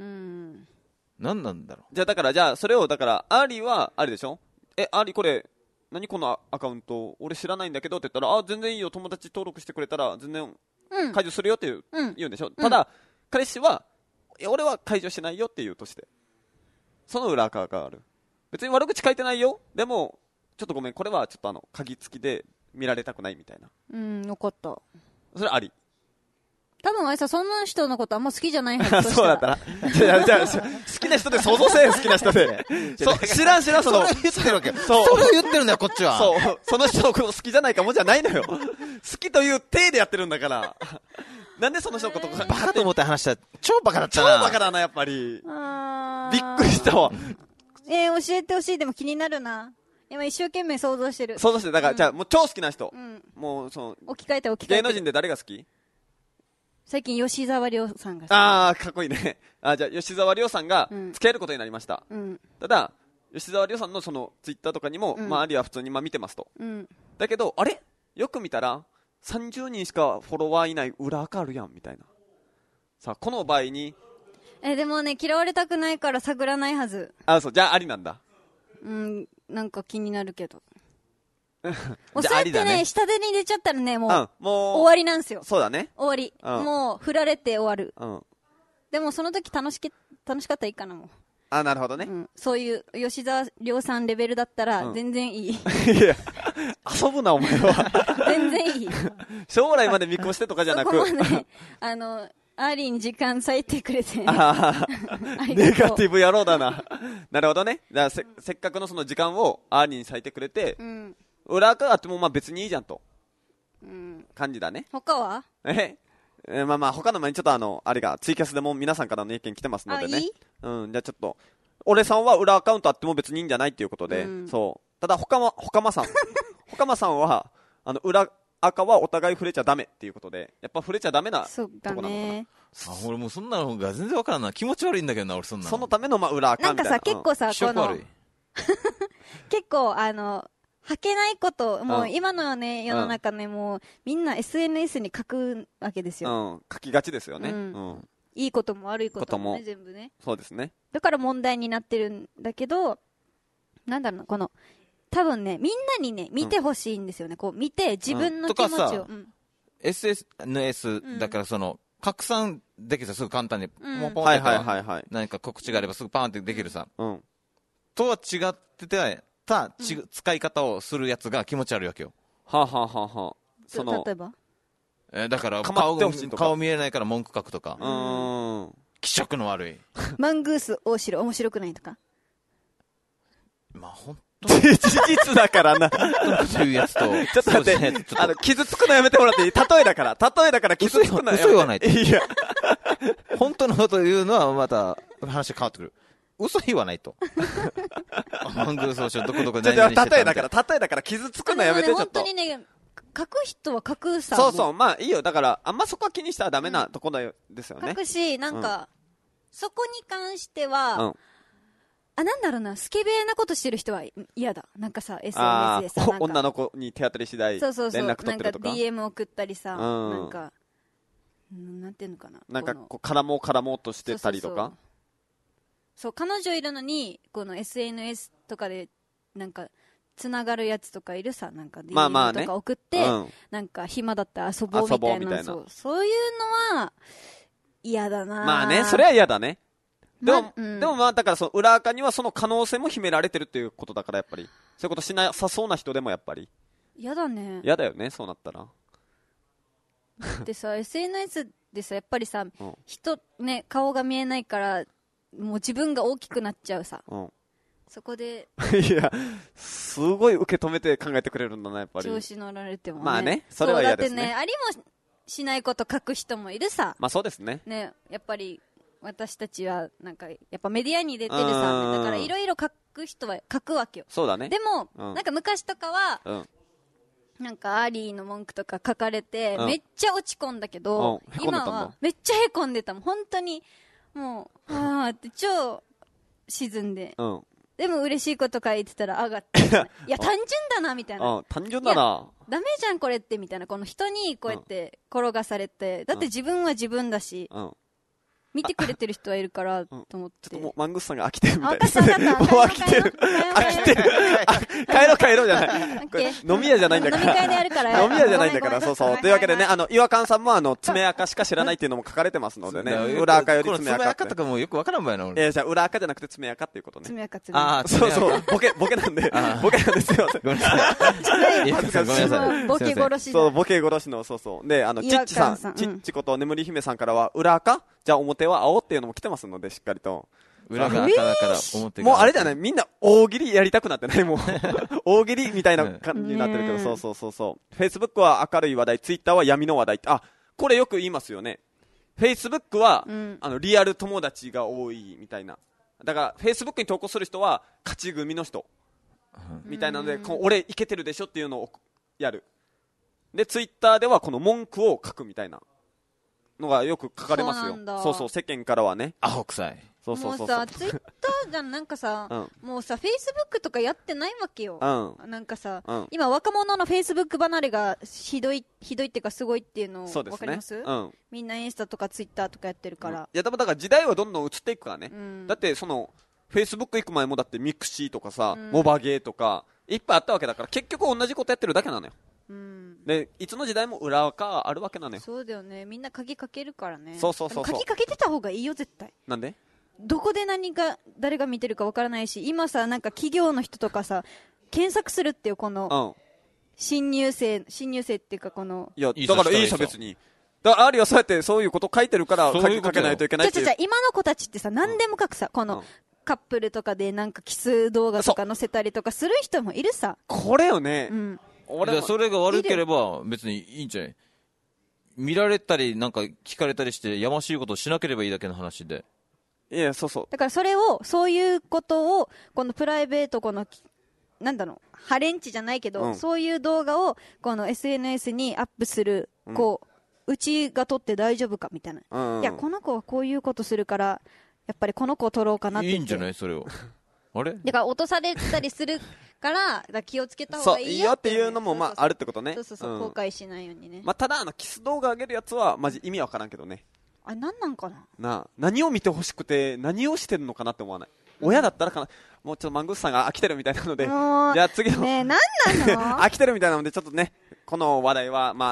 Speaker 3: 何なんだろう。
Speaker 2: じゃあだから、じゃあそれを、だから、アリは、あれでしょ？え、アリこれ、何このアカウント俺知らないんだけどって言ったら、あ、全然いいよ、友達登録してくれたら全然解除するよっていう、うん、言うんでしょ、うん、ただ彼氏はいや俺は解除しないよっていうとして、その裏垢がある。別に悪口書いてないよ、でもちょっとごめん、これはちょっとあの鍵付きで見られたくないみたいな。
Speaker 1: うん、よかった。
Speaker 2: それあり。
Speaker 1: 多分あれさ、そんな人のことあんま好きじゃないはず。
Speaker 2: そうだったら。じゃあ、じゃあ、好きな人で想像せえ、好きな人で。そ、知らん知らん、その。
Speaker 3: それを言ってるわけよ。そう。それを言ってるんだよ、こっちは。
Speaker 2: そう。その人のこと好きじゃないかもじゃないのよ。好きという体でやってるんだから。なんでその人のこと、
Speaker 3: バカと思って話したら、超バカだったな。
Speaker 2: 超バカだな、やっぱり。びっくりしたわ。
Speaker 1: えー、教えてほしい。でも気になるな。今一生懸命想像してる。
Speaker 2: 想像してる。だから、うん、じゃあ、もう超好きな人。うん、もう、その。
Speaker 1: 置き換えて置き換えて。
Speaker 2: 芸能人で誰が好き？
Speaker 1: 最近吉沢亮さんが。
Speaker 2: ああ、かっこいいね。あ、じゃあ吉沢亮さんが付き合えることになりました。うん、ただ吉沢亮さんのそのツイッターとかにも、うん、まあアリは普通にまあ見てますと。うん、だけどあれよく見たらさんじゅうにんしかフォロワーいない裏垢あるやんみたいな。さあこの場合に。
Speaker 1: えでもね嫌われたくないから探らないはず。
Speaker 2: あそうじゃあありなんだ。
Speaker 1: うんなんか気になるけど。もうそうやってね、ね下手に出ちゃったらね、もう、うん、もう終わりなんですよ。
Speaker 2: そうだね。
Speaker 1: 終わり。うん、もう、振られて終わる。うん、でも、その時楽しけ、楽しかったらいいかな、もう。
Speaker 2: あ、なるほどね。
Speaker 1: うん、そういう、吉沢亮さんレベルだったら、全然いい。い
Speaker 2: や、遊ぶな、お前は。
Speaker 1: 全然いい。
Speaker 2: 将来まで見越してとかじゃなく。
Speaker 1: そこまで、あの、アーリーに時間割いてくれて。
Speaker 2: ネガティブ野郎だな。なるほどね。だからせ、せっかくのその時間をアーリーに割いてくれて、うん裏垢があってもまあ別にいいじゃんと、うん、感じだね。
Speaker 1: 他は
Speaker 2: ええまあまあ他の前にちょっとあのあれがツイキャスでも皆さんからの意見来てますのでね。いいうんじゃあちょっと俺さんは裏アカウントあっても別にいいんじゃないっていうことで、うん、そうただ他は他間さん他間さんはあの裏垢はお互い触れちゃダメっていうことでやっぱ触れちゃダメなとこなのかな。
Speaker 3: あ俺もうそんなのが全然わからんな。気持ち悪いんだけどな俺そんなの。
Speaker 2: そのためのまあ裏垢みたいな。
Speaker 1: なんかさ結構さ、
Speaker 3: うん、この
Speaker 1: 結構あの履けないこと、もう今のね、世の中ね、もうみんな エスエヌエス に書くわけですよ。
Speaker 2: うん、書きがちですよね。うん。
Speaker 1: いいことも悪いこともね、全部ね。
Speaker 2: そうですね。
Speaker 1: だから問題になってるんだけど、なんだろうな、この、多分ね、みんなにね、見てほしいんですよね。こう見て、自分の気持ちを。
Speaker 3: エスエヌエス だからその、 拡散できるさ、すぐ簡単に、
Speaker 1: うん、
Speaker 3: もうポンって、
Speaker 2: はいはいはいはい、
Speaker 3: 何か告知があればすぐパーンってできるさ、
Speaker 2: うん、
Speaker 3: とは違ってたち、うん、使い方をするやつが気持ち悪いわけよ。
Speaker 2: はあ、はあはあはあ、その
Speaker 1: 例えば、
Speaker 3: えー、だから顔顔見えないから文句書くとか、
Speaker 2: うーん、
Speaker 3: 気色の悪い
Speaker 1: マングース大城面白くないとか、
Speaker 3: まあ本
Speaker 2: 事実だからな
Speaker 3: そういうやつと
Speaker 2: ちょっと待って、ね、あの傷つくのやめてもらっていい？例えだから例えだから傷つくのやめて。
Speaker 3: 嘘言わないと。
Speaker 2: いや
Speaker 3: 本当のこと言うのはまた話変わってくる。嘘言わないとマングース大城どこどこ何々してたみたいな。
Speaker 2: 例えだから例えだから傷つくのやめて、ちょっと。
Speaker 1: 本当にね、書く人は書くさ。
Speaker 2: そうそう、まあいいよ。だからあんまそこは気にしたらダメなところですよね。
Speaker 1: 書くし、なんか、うん、そこに関しては、うん、あ、なんだろうな、スケベなことしてる人は嫌だ。なんかさ、エスエヌエス でさ、
Speaker 2: 女の子に手当たり次第連絡取ってるとか。そうそうそう、なんか
Speaker 1: ディーエム 送ったりさ、うん、なんか、なんていうのかな。
Speaker 2: なんかこう絡もう絡もうとしてたりとか。そうそうそう、
Speaker 1: そう、彼女いるのに、この エスエヌエス とかで、なんか、つながるやつとかいるさ、なんか ディーエム とか送って、まあまあね、うん、なんか暇だったら遊ぼうみたいな。遊ぼうみたいな。そう、そういうのは嫌だな。
Speaker 2: まあね、それは嫌だね。でも、まうん、でもまあだからその裏垢にはその可能性も秘められてるっていうことだから、やっぱりそういうことしなさそうな人でもやっぱり
Speaker 1: 嫌だね。
Speaker 2: 嫌だよね、そうなったら。
Speaker 1: でさ、エスエヌエス でさ、やっぱりさ、うん、人ね、顔が見えないからもう自分が大きくなっちゃうさ、うん、そこで
Speaker 2: いや、すごい受け止めて考えてくれるんだな、やっぱり。
Speaker 1: 調子乗られてもね。
Speaker 2: まあね、それは嫌ですね。
Speaker 1: だってね、ありもしないこと書く人もいるさ。
Speaker 2: まあそうですね。
Speaker 1: ね、やっぱり私たちはなんかやっぱメディアに出てるさ、だからいろいろ書く人は書くわけよ。
Speaker 2: そうだね。
Speaker 1: でも、うん、なんか昔とかは、うん、なんかアーリーの文句とか書かれて、うん、めっちゃ落ち込んだけど、うん、今はめっちゃへこんでたもん。本当にもうあーって超沈んで、うん、でも嬉しいこと書いてたら上がっていや単純だなみたいな。
Speaker 2: 単純だな。
Speaker 1: ダメじゃんこれってみたいな。この人にこうやって転がされて、だって自分は自分だし、うん、見てくれてる人はいるからと思って、
Speaker 2: ちょっともうマングスさんが飽きてるみたいですね。もう飽きてる飽きてる帰ろう帰ろうじゃない飲み屋じゃないんだから。
Speaker 1: 飲み会でやるから
Speaker 2: 飲み屋じゃないんだから。そうそう。というわけでね、あの岩勘さんもあの爪垢しか知らないっていうのも書かれてますのでね、裏垢より爪垢。
Speaker 3: 爪垢とかもよくわからんばいな。
Speaker 2: 俺。えじゃあ裏垢じゃなくて爪垢っていうことね。
Speaker 1: 爪垢爪垢。
Speaker 2: ああ、そうそう。ボケボケなんでボケなんですよ。ごめんなさい。
Speaker 1: 恥ずかしい。ボケ殺し。
Speaker 2: そうボケ殺しのそうそうで、あのチッチさん、チッチこと眠り姫さんからは裏垢じゃあ表は青っていうのも来てますので、しっかりと
Speaker 3: 裏が赤だから表が、
Speaker 2: もうあれじゃない、みんな大喜利やりたくなってない、もう大喜利みたいな感じになってるけど、そうそうそうそう。Facebook は明るい話題、Twitter は闇の話題って、あ、これよく言いますよね。Facebook は、うん、あのリアル友達が多いみたいな。だから Facebook に投稿する人は勝ち組の人、うん、みたいなので、こう俺イケてるでしょっていうのをやる。で Twitter ではこの文句を書くみたいなのがよく書かれますよ。そうそう、世間からはね、
Speaker 3: アホ臭い。
Speaker 2: そうそうそうそう。
Speaker 1: もうさ、ツイッターじゃん、なんかさ、うん、もうさ、フェイスブックとかやってないわけよ。うん、なんかさ、うん、今若者のフェイスブック離れがひどい、ひどいっていうかすごいっていうのを分かります？うん、みんなインスタとかツイッターとかやってるから。うん、い
Speaker 2: や、でもだから時代はどんどん移っていくからね。うん、だってその、フェイスブック行く前もだってミクシーとかさ、うん、モバゲーとか、いっぱいあったわけだから、結局同じことやってるだけなのよ。うん、でいつの時代も裏側あるわけなのよ。
Speaker 1: そうだよね、みんな鍵かけるからね。
Speaker 2: そうそうそうそう。
Speaker 1: 鍵かけてた方がいいよ絶対。
Speaker 2: なんで？
Speaker 1: どこで何が誰が見てるかわからないし、今さなんか企業の人とかさ検索するっていうこの、うん、新入生新入生っていうかこの、
Speaker 2: いやだからいいさ別に。だからあるよ、そうやってそういうこと書いてるから鍵かけないといけないっていう。
Speaker 1: じゃじゃ今の子たちってさ何でも書くさ、この、うん、カップルとかでなんかキス動画とか載せたりとかする人もいるさ。
Speaker 2: これよね。
Speaker 1: うん。
Speaker 3: 俺それが悪ければ別にいいんじゃない？見られたりなんか聞かれたりしてやましいことをしなければいいだけの話で。
Speaker 2: いや、そうそう。
Speaker 1: だからそれを、そういうことをこのプライベート、このなんだろう、ハレンチじゃないけど、うん、そういう動画をこの エスエヌエス にアップする、うん、こううちが撮って大丈夫かみたいな、うんうん、いやこの子はこういうことするからやっぱりこの子を撮ろうかなって。
Speaker 3: いいんじゃないそれを。あれ
Speaker 1: だから落とされたりするからだから気をつけた方がいいよって
Speaker 2: いうのもまああるってことね。
Speaker 1: そうそうそう、うん、後悔しないようにね。
Speaker 2: まあただあのキス動画上げるやつはマジ意味わからんけどね。
Speaker 1: あれ何なんかな。
Speaker 2: なあ、何を見てほしくて何をしてるのかなって思わない？親だったらかな。もうちょっとマングスさんが飽きてるみたいなので、じゃあ次の
Speaker 1: ねえ何なの
Speaker 2: 飽きてるみたいなのでちょっとねこの話題はまあ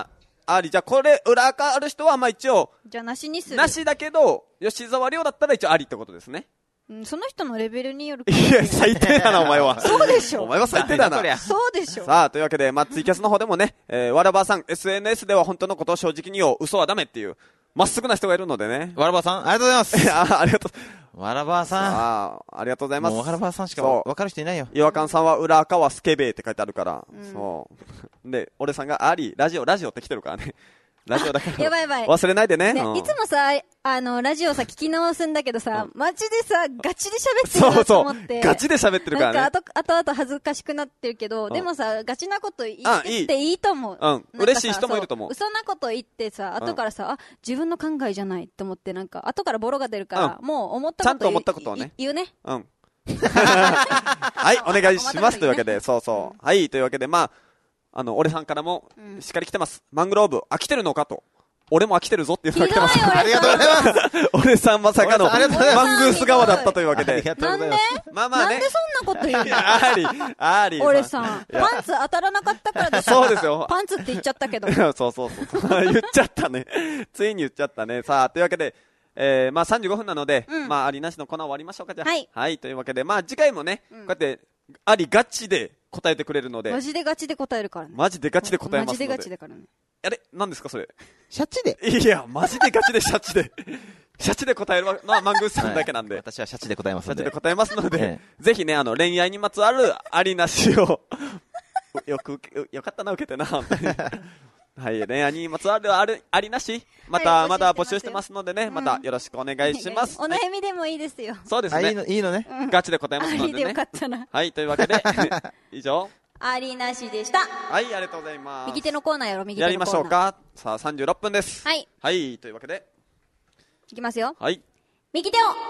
Speaker 2: あり、じゃあこれ裏垢ある人はまあ一応
Speaker 1: じゃあなしにする。
Speaker 2: なしだけど吉沢亮だったら一応ありってことですね。
Speaker 1: うん、その人のレベルによる。
Speaker 2: いや最低だなお前は。
Speaker 1: そうでしょ。
Speaker 2: お前は最低だな。
Speaker 1: そうでしょ。
Speaker 2: さあというわけでまあツイキャスの方でもね、えー、わらばさん エスエヌエス では本当のことを正直に言おう、嘘はダメっていうまっすぐな人がいるのでね。
Speaker 3: わらばさんありがとうございます。
Speaker 2: あありがと
Speaker 3: う。わらばさん。
Speaker 2: ああありがとうございます。
Speaker 3: もうわらばさんしかわかる人いないよ。
Speaker 2: 岩勘さんは裏垢はスケベって書いてあるから、うん、そうで俺さんがありラジオラジオって来てるからね。ラジオだから
Speaker 1: やばいやばい
Speaker 2: 忘れないで ね,
Speaker 1: ね、うん、いつもさあのラジオさ聞き直すんだけどさ、うん、マジでさガチで喋ってるなと思って。
Speaker 2: そうそうガチで喋ってるからね。
Speaker 1: なんかあとあと恥ずかしくなってるけど、うん、でもさガチなこと言っていいと思う。
Speaker 2: うん嬉しい人もいると思う。
Speaker 1: 嘘なこと言ってさ後からさ、うん、あ自分の考えじゃないと思ってなんか後からボロが出るから、うん、もう思ったこと
Speaker 2: ちゃんと思ったことをね
Speaker 1: 言うね。
Speaker 2: うんはいお願いしますというわけでそうそう、うん、はいというわけでまああの俺さんからもしっかり来てます、うん、マングローブ飽きてるのかと。俺も飽きてるぞっていうのが来てます。
Speaker 3: ありがとうございます。
Speaker 2: 俺さんまさかのマングース側だったというわけで。
Speaker 1: なんで
Speaker 2: まあまあね。
Speaker 1: なんでそんなこと言うの
Speaker 2: あり、あり。
Speaker 1: 俺さん、パンツ当たらなかったからだった。
Speaker 2: そうですよ。
Speaker 1: パンツって言っちゃったけど。
Speaker 2: そうそうそう。言っちゃったね。ついに言っちゃったね。さあ、というわけで、えー、まあさんじゅうごふんなので、うん、まあありなしのコーナー終わりましょうか、じゃあ。はい。はい、というわけで、まあ次回もね、うん、こうやって、ありガチで答えてくれるので。
Speaker 1: マジでガチで答えるからね。
Speaker 2: マジでガチで答えますので。
Speaker 1: マジでガチだからね。
Speaker 2: あれ何ですかそれ。
Speaker 3: シャチで
Speaker 2: いや、マジでガチでシャチで。シャチで答えるのはマングースさんだけなんで。はい、
Speaker 3: 私はシャチで答えますので。
Speaker 2: シャチで答えますので、ええ、ぜひね、あの、恋愛にまつわるありなしを、よく、よかったな、受けてな、本当に。はい、恋愛にまつわるあるありなし、また、はい、まだ募集してますのでね、うん、またよろしくお願いします。
Speaker 1: お悩みでもいいですよ。
Speaker 2: そうですね。
Speaker 3: いいの、いいのね、
Speaker 2: うん。ガチで答えますのでね。
Speaker 1: よかったな。
Speaker 2: はい、というわけで、以上。
Speaker 1: ありなしでした。
Speaker 2: はい、ありがとうございます。
Speaker 1: 右手のコーナーやろ、右手のコーナー。
Speaker 2: やりましょうか。さあ、さんじゅうろっぷんです。
Speaker 1: はい。
Speaker 2: はい、というわけで。
Speaker 1: いきますよ。
Speaker 2: はい。
Speaker 1: 右手を上げろ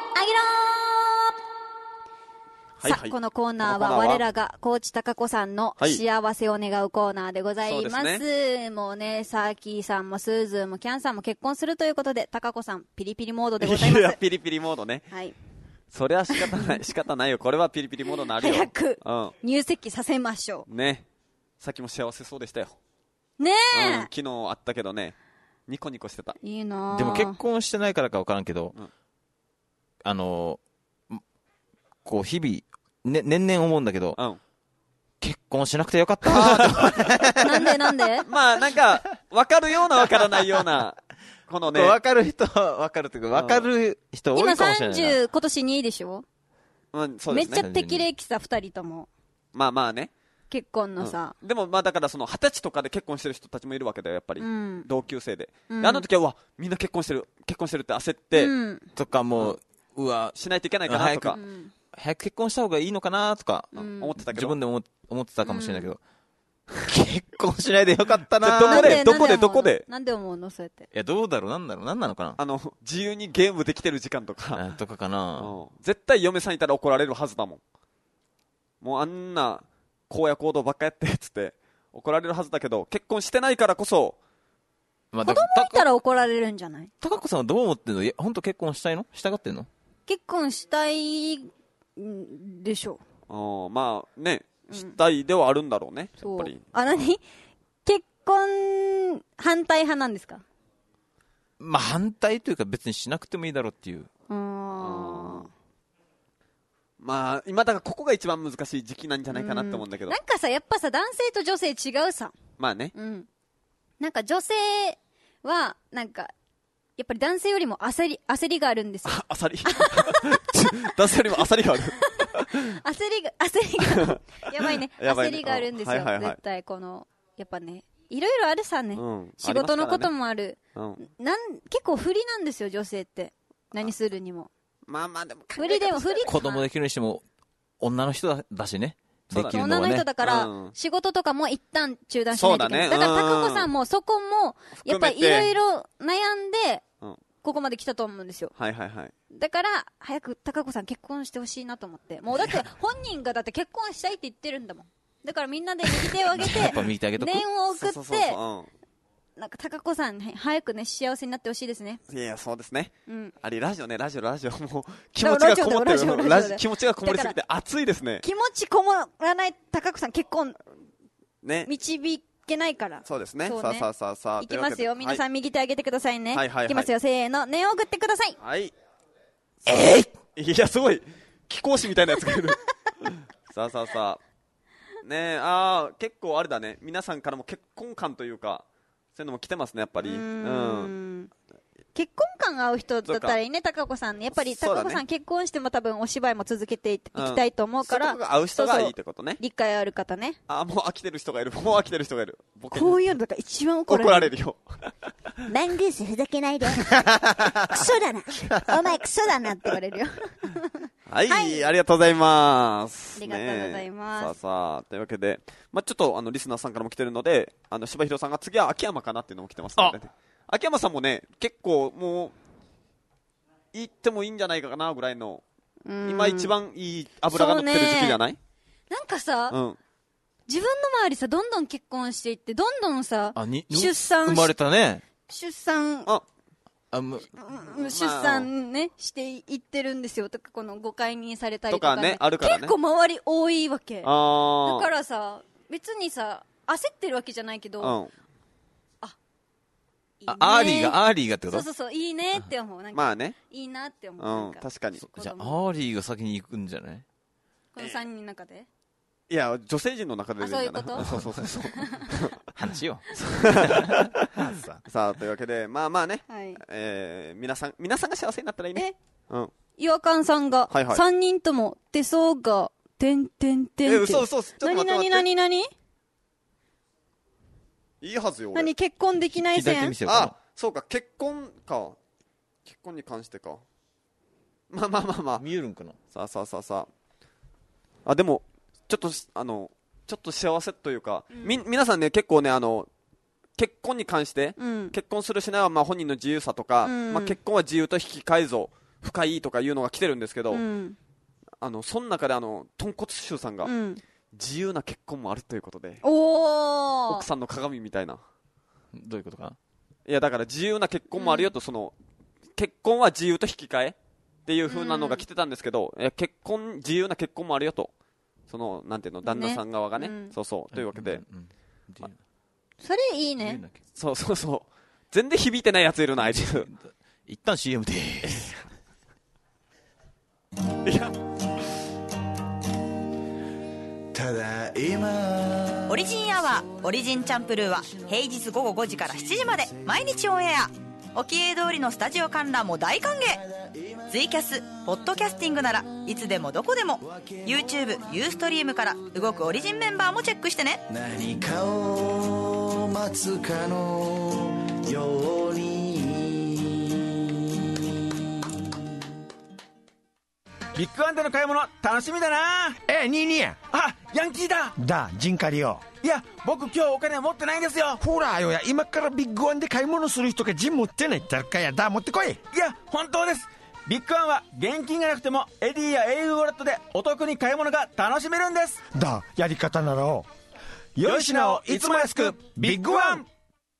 Speaker 1: ー、はいはい、さあ、このコーナーは我らが高知貴子さんの幸せを願うコーナーでございます。はい、ね、もうね、サーキーさんもスーズーもキャンさんも結婚するということで、貴子さんピリピリモードでございます。いや、
Speaker 2: ピリピリモードね。
Speaker 1: はい。
Speaker 2: それは仕方ない、仕方ないよ。これはピリピリモードになるよ。
Speaker 1: 早く、うん、入籍させましょ
Speaker 2: う。ね。さっきも幸せそうでしたよ。
Speaker 1: ねえ、
Speaker 2: うん、昨日あったけどね、ニコニコしてた。
Speaker 1: いいな。
Speaker 3: でも結婚してないからか分からんけど、うん、あのー、こう日々、ね、年々思うんだけど、うん、結婚しなくてよかったー
Speaker 1: なんでなんで
Speaker 2: まあなんか、分かるような分からないような、このね。
Speaker 3: 分かる人は分かるというか、分かる人多いかもしれないな。
Speaker 1: 今さんじゅう、今年にでしょ、
Speaker 2: うん、そうですね。
Speaker 1: めっちゃ適齢期さ、二人とも。
Speaker 2: まあまあね。
Speaker 1: 結婚のさ、
Speaker 2: うん、でもまあだからその二十歳とかで結婚してる人たちもいるわけだよやっぱり、うん、同級生で、うん、であの時はうわみんな結婚してる結婚してるって焦って、うん、
Speaker 3: とかもう、うわ
Speaker 2: しないといけないかなとか、
Speaker 3: 早く、うん、早く結婚した方がいいのかなとか、
Speaker 2: うん、思ってたけど
Speaker 3: 自分でも思ってたかもしれないけど、うん、結婚しないでよかったな
Speaker 2: どこでどこでどこで
Speaker 1: なんで思うのそうやって。
Speaker 3: いやどうだろうなんだろうなんなのかな、
Speaker 2: あの自由にゲームできてる時間とか
Speaker 3: とかかな、
Speaker 2: うん、絶対嫁さんいたら怒られるはずだもん。もうあんな荒野行動ばっかやってっつって怒られるはずだけど、結婚してないからこそ、
Speaker 1: まあ、子供いたら怒られるんじゃない？
Speaker 3: 高子さんはどう思ってんの？本当結婚したいの？したがってんの？
Speaker 1: 結婚したいんでしょう。
Speaker 2: あまあね、したいではあるんだろうね、うん、やっぱり。
Speaker 1: あ、何？結婚反対派なんですか？
Speaker 3: まあ反対というか別にしなくてもいいだろうっていう。
Speaker 1: うーん。
Speaker 2: まあ、今だからここが一番難しい時期なんじゃないかなって思うんだけど。
Speaker 1: なんかさ、やっぱさ、男性と女性違うさ。
Speaker 2: まあね。
Speaker 1: うん。なんか女性は、なんか、やっぱり男性よりも焦り、焦りがあるんですよ。
Speaker 2: あ、焦り男性よりも焦りがある
Speaker 1: 焦りが、焦りが、やばいね。焦りがあるんですよ。はいはいはい、絶対、この、やっぱね、いろいろあるさね。うん、仕事のこともある。あね、うん、なん、結構不利なんですよ、女性って。何するにも。
Speaker 2: まあまあでも
Speaker 1: 不利でも不利
Speaker 3: 子供できるにしても女の人 だ, だしね。
Speaker 1: そうだね、女の人だから、うん、仕事とかも一旦中断しないといけない。だ,、ね、だから高子さんもそこもやっぱりいろいろ悩んでここまで来たと思うんですよ。
Speaker 2: はいはいはい。
Speaker 1: だから早く高子さん結婚してほしいなと思って。もうだって本人がだって結婚したいって言ってるんだもん。だからみんなで右手を上げて念を送ってなんか高子さん、ね、早くね幸せになってほしいですね。
Speaker 2: いやそうですね、
Speaker 1: うん、
Speaker 2: あれラジオねラジオラジオもう気持ちがこもってるラジ気持ちがこもりすぎて熱いですね。
Speaker 1: 気持ちこもらない高子さん結婚、
Speaker 2: ね、
Speaker 1: 導けないから。
Speaker 2: そうですね。
Speaker 1: そうね
Speaker 2: さあさあさあさあ。
Speaker 1: いきますよ。皆さん右手上げてくださいね。
Speaker 2: はいはいはい。
Speaker 1: いきますよ。せーの。念を送ってください。
Speaker 2: はい。えい、いや、すごい。貴公子みたいなやつがいる。さあさあさあ。ねえ、あー、結構あれだね。皆さんからも結婚感というか、そういうのも来てますね、やっぱり。うん。うん
Speaker 1: 結婚感が合う人だったらいいね、高子さんね。やっぱり高子さん結婚しても多分お芝居も続けていきたいと思うから。
Speaker 2: そこが合う人がいいってことね。
Speaker 1: 理解ある方ね。
Speaker 2: あ、もう飽きてる人がいる。もう飽きてる人がいる。
Speaker 1: こういうのだから一番怒られる。
Speaker 2: 怒られるよ。
Speaker 1: マングースふざけないで。クソだな。お前クソだなって言われるよ。
Speaker 2: はい、はい、ありがとうございます。
Speaker 1: ありがとうございます。
Speaker 2: さあさあ、というわけで、まあちょっとあのリスナーさんからも来てるので、あの柴弘さんが次は秋山かなっていうのも来てますので、ね、秋山さんもね、結構もう言ってもいいんじゃないかなぐらいの、今一番いい油が乗ってる時期じゃない？
Speaker 1: なんかさ、
Speaker 2: うん、
Speaker 1: 自分の周りさ、どんどん結婚していって、どんどんさ、出産
Speaker 3: 生まれたね。
Speaker 1: 出産、
Speaker 2: あ
Speaker 1: あむ出産ね、まあ、していってるんですよ。とか、この誤解にされたりとか、ね、
Speaker 2: とかね、あるからね。
Speaker 1: 結構周り多いわけ。
Speaker 2: あ
Speaker 1: だからさ、別にさ、焦ってるわけじゃないけど、
Speaker 2: うん
Speaker 1: いいね、
Speaker 3: あアーリーが、アーリーがってこと？
Speaker 1: そうそうそう、いいねって思う。なんか
Speaker 2: まあね。
Speaker 1: いいなって思う。
Speaker 2: うん、確かに。
Speaker 3: じゃあ、アーリーが先に行くんじゃない？
Speaker 1: このさんにんの中で？
Speaker 2: いや、女性陣の中で
Speaker 1: あ、そういうこと？
Speaker 2: そうそうそうそう。
Speaker 3: 話よ。
Speaker 2: さあ、というわけで、まあまあね、
Speaker 1: はい、
Speaker 2: えー、皆さん、皆さんが幸せになったらいいね。うん。
Speaker 1: 岩勘さんが、
Speaker 2: はいはい、
Speaker 1: さんにんとも手相が、てんてんてんって。
Speaker 2: え、嘘嘘、ちょっと待って待って。
Speaker 1: なになになになに
Speaker 2: いいはずよ。
Speaker 1: 何結婚できない線？
Speaker 2: あ、そうか、結婚か。結婚に関してか。まあまあまあまあ。
Speaker 3: 見えるんかな。
Speaker 2: さあさあさあさあ。あ、でも、ちょっと、あの、ちょっと幸せというか、うん、み、皆さんね、結構ね、あの、結婚に関して、うん、結婚するしないはまあ本人の自由さとか、うん、まあ結婚は自由と引き換えぞ、深いとかいうのが来てるんですけど、うん、あの、その中であの、豚骨臭さんが、うん自由な結婚もあるということで、
Speaker 1: お
Speaker 2: 奥さんの鏡みたいな。
Speaker 3: どういうことかな。
Speaker 2: いやだから自由な結婚もあるよと、うん、その結婚は自由と引き換えっていう風なのが来てたんですけど、うん、いや結婚自由な結婚もあるよと、そのなんていうの旦那さん側がね、ねうん、そうそうというわけで、うんうん
Speaker 1: うん、それいいね。
Speaker 2: そうそうそう全然響いてないやついるなあいつ。
Speaker 3: 一旦 シーエム でーす。
Speaker 2: いや。
Speaker 9: ただいま
Speaker 4: オリジンアワーオリジンチャンプルーは平日午後ごじからしちじまで毎日オンエア。おきえ通りのスタジオ観覧も大歓迎。ツイキャスポッドキャスティングならいつでもどこでも YouTube ユーストリームから動くオリジンメンバーもチェックしてね。
Speaker 9: 何かを待つかのように
Speaker 10: ビッグワンでの買い物楽しみだな。
Speaker 11: え、ニーニーや。
Speaker 10: あ、ヤンキーだ。
Speaker 11: だ、ジンカリよ。
Speaker 10: いや、僕今日お金持ってないんですよ。
Speaker 11: ほらよや、今からビッグワンで買い物する人がジン持ってないったらかや。だ、持ってこい。い
Speaker 10: や、本当です。ビッグワンは現金がなくてもエディや エーユー ウォレットでお得に買い物が楽しめるんです。
Speaker 11: だ、やり方ならをよい品をいつも安くビッグワン。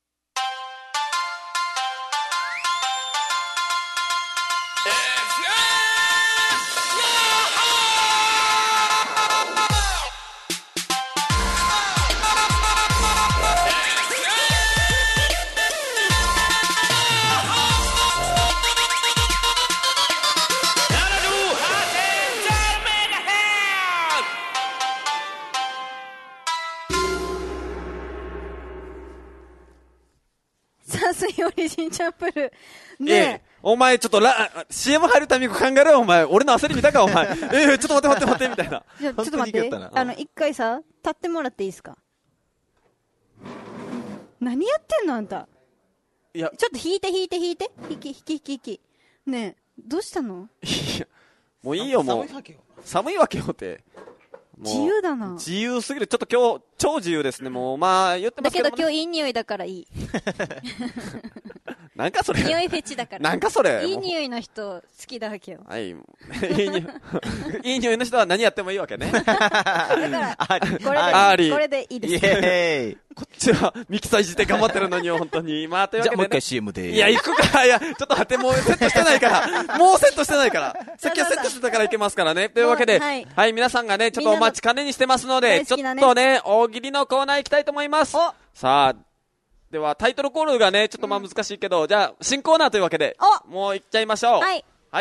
Speaker 1: オリジンチャンプルねえ、
Speaker 2: ええ、お前ちょっとラ シーエム 入るタイミング考えろよお前。俺の焦り見たかお前。ええ、ちょっと待って待って待ってみたいな。
Speaker 1: ちょっと待って、あの一回さ立ってもらっていいですか。何やってんのあんた。
Speaker 2: いや
Speaker 1: ちょっと引いて引いて引いて引き引き引き引きねえどうしたの。
Speaker 2: いやもういいよもう寒いわけよって
Speaker 1: 自由だな。
Speaker 2: 自由すぎる。ちょっと今日超自由ですね。もうまあ言ってますけど、ね、
Speaker 1: だけど今日いい匂いだからいい。
Speaker 2: なんかそれ。
Speaker 1: 匂いフェチだから。
Speaker 2: なんかそれ。
Speaker 1: いい匂いの人好きだわけよ。
Speaker 2: はい。いい匂い。いい匂いの人は何やってもいいわけね。だ
Speaker 1: からこれで
Speaker 2: アーリー
Speaker 1: これでいいです。
Speaker 3: イエーイ。
Speaker 2: こっちはミキサーいじって頑張ってるのに本当に。まあというわけで、ね、
Speaker 3: じゃあもう一回 シーエム で。
Speaker 2: いや行くか。いやちょっと待ってもうセットしてないから。もうセットしてないから。さっきはセットしてたからいけますからね。というわけで、はい、はい、皆さんがねちょっとお待ちかねにしてますので、ちょっとね大喜利のコーナー行きたいと思います。 さあ、ではタイトルコールがね、ちょっとまあ難しいけど、うん、じゃあ、新コーナーというわけで、もう行っちゃいましょう。
Speaker 1: はい。
Speaker 2: はい。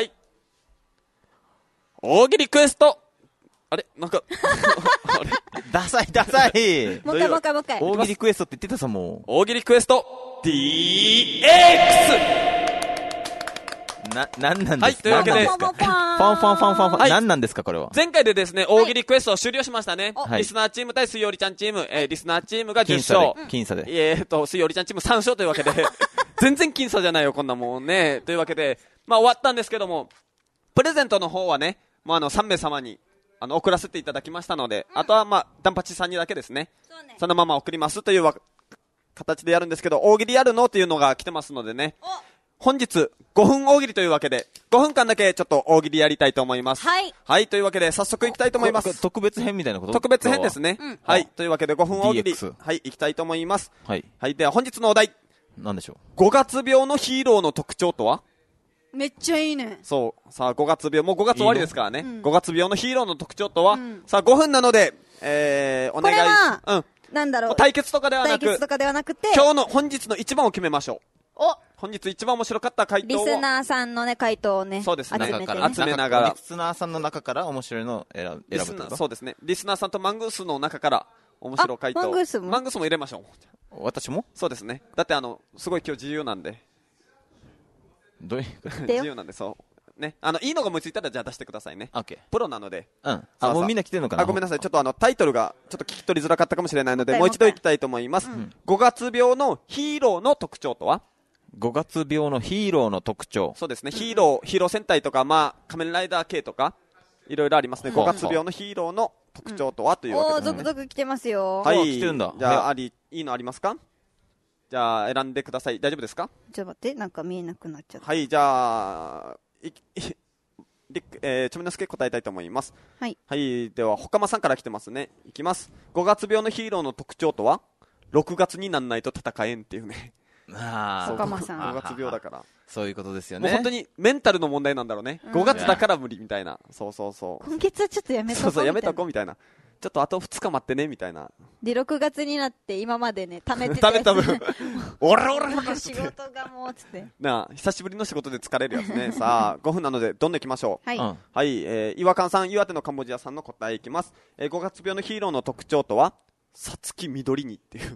Speaker 2: 大喜利クエスト。あれなんか、あれ
Speaker 3: ダサいダサい。
Speaker 1: もう一回もう一回もう一回。
Speaker 3: 大喜利クエストって言ってたさ、もう。
Speaker 2: 大喜利クエスト、ディーエックス!
Speaker 3: な、なんなんですか？
Speaker 2: はい、というわけで、
Speaker 3: ファンファンファンファンファンファン、はい、なんなんですかこれは。
Speaker 2: 前回でですね、大喜利クエストを終了しましたね。
Speaker 3: はい、
Speaker 2: リスナーチーム対水曜りちゃんチーム、えー、リスナーチームがじゅっ勝。
Speaker 3: 僅差で。
Speaker 2: えーっと、水曜りちゃんチームさん勝というわけで、全然僅差じゃないよ、こんなもんね。というわけで、まあ終わったんですけども、プレゼントの方はね、もうあのさん名様に、あの、送らせていただきましたので、うん、あとはまあ、ダンパチさんにだけですね。そうね。そのまま送りますというわ形でやるんですけど、大喜利やるのっていうのが来てますのでね。本日ごふん大喜利というわけでごふんかんだけちょっと大喜利やりたいと思います。
Speaker 1: はい。
Speaker 2: はい、というわけで早速いきたいと思います。
Speaker 3: 特別編みたいなこと？
Speaker 2: 特別編ですね。うん、はい、というわけでごふん大喜利、はい、いきたいと思います。
Speaker 3: はい。
Speaker 2: はい、では本日のお題。
Speaker 3: なんでしょう。
Speaker 2: ごがつ病のヒーローの特徴とは？
Speaker 1: めっちゃいいね。
Speaker 2: そう。さあごがつ病、もうごがつ終わりですからね。いいうん、ごがつ病のヒーローの特徴とは、うん、さあごふんなので、えー、お願い。
Speaker 1: これは、
Speaker 2: うん。
Speaker 1: なんだろう。
Speaker 2: 対決とかではなく、
Speaker 1: 対決とかではなくて、
Speaker 2: 今日の本日の一番を決めましょう。
Speaker 1: お
Speaker 2: 本日一番面白かった回答を
Speaker 1: リスナーさんのね回答をね、
Speaker 2: そうですね、
Speaker 1: 集めて、
Speaker 2: ね、集めながら
Speaker 3: リスナーさんの中から面白いのを選ぶ選ぶと。
Speaker 2: そうですね、リスナーさんとマングースの中から面白い回答、
Speaker 1: マングースも
Speaker 2: マングースも入れましょ
Speaker 3: う。私も？
Speaker 2: そうですね、だってあのすごい今日自由なんで。
Speaker 3: どういう
Speaker 2: 自由なんで、そうね、あのいいのが思いついたらじゃあ出してくださいね。
Speaker 3: オッケー。
Speaker 2: プロなので。
Speaker 3: うん。あ、もうみんな来てるのかな。
Speaker 2: あ、ごめんなさい、ちょっとあのタイトルがちょっと聞き取りづらかったかもしれないので、もう一度いきたいと思います。うん、ごがつ病のヒーローの特徴とは？
Speaker 3: ごがつ病のヒーローの特徴。
Speaker 2: そうですね、ヒーロー、ヒーロー戦隊とか、まあ、仮面ライダー系とか、いろいろありますね。ごがつ病のヒーローの特徴とは、うん、というわけです、ね。
Speaker 1: おー、続々来てますよ。
Speaker 2: はい。
Speaker 3: 来てるんだ。
Speaker 2: じゃあ、あり、いいのありますか？じゃあ、選んでください。大丈夫ですか？
Speaker 1: ちょっと待って、なんか見えなくなっちゃった。
Speaker 2: はい、じゃあ、い、い、りえー、ちょみのすけ答えたいと思います。
Speaker 1: はい。
Speaker 2: はい、では、ほかまさんから来てますね。いきます。ごがつ病のヒーローの特徴とは？ろくがつになんないと戦えんっていうね。
Speaker 3: ああ、
Speaker 1: 岡間さん。
Speaker 2: ごがつ病だから。
Speaker 3: そういうことですよね。
Speaker 2: もう本当にメンタルの問題なんだろうね。うん、ごがつだから無理みたいな。そうそうそう。
Speaker 1: 今月はちょっとやめとこうみたいな。
Speaker 2: そうそう、やめとこうみたいな。ちょっとあとふつか待ってねみたいな。
Speaker 1: で、ろくがつになって今までね、貯めてたやつ。
Speaker 2: 貯めた分。おらおらおら
Speaker 1: 仕事がもうつって。
Speaker 2: なあ、久しぶりの仕事で疲れるやつね。さあ、ごふんなのでどんどん行きましょう。
Speaker 1: はい。うん、
Speaker 2: はい、えー、岩勘さん、岩手のカンボジアさんの答えいきます。えー、ごがつ病のヒーローの特徴とは？さつきみどりにっていう。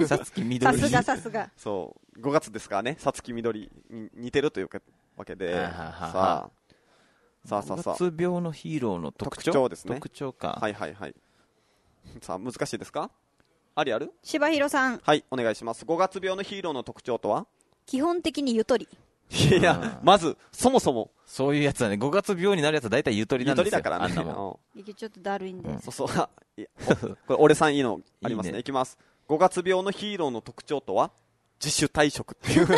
Speaker 3: さつきみどりに。
Speaker 1: さすがさすが。
Speaker 2: そう。ごがつですからね。さつきみどりに似てるというわけで。さあ。さあさあさあ。
Speaker 3: ごがつ病のヒーローの特徴？
Speaker 2: 特徴ですね。
Speaker 3: 特徴か。
Speaker 2: はいはいはい。さあ、難しいですか？ありある？
Speaker 1: 柴弘さん。
Speaker 2: はい、お願いします。ごがつ病のヒーローの特徴とは？
Speaker 1: 基本的にゆとり。
Speaker 2: いや、まず、そもそも。
Speaker 3: そういうやつはね、ごがつ病になるやつは大体ゆとりなんですよ。
Speaker 2: ゆとりだからね。
Speaker 3: あんなも
Speaker 1: ん。ちょっとだるいんで。
Speaker 2: そうそう。これ、俺さんいいのありますね。いきます。ごがつ病のヒーローの特徴とは？自主退職っていう。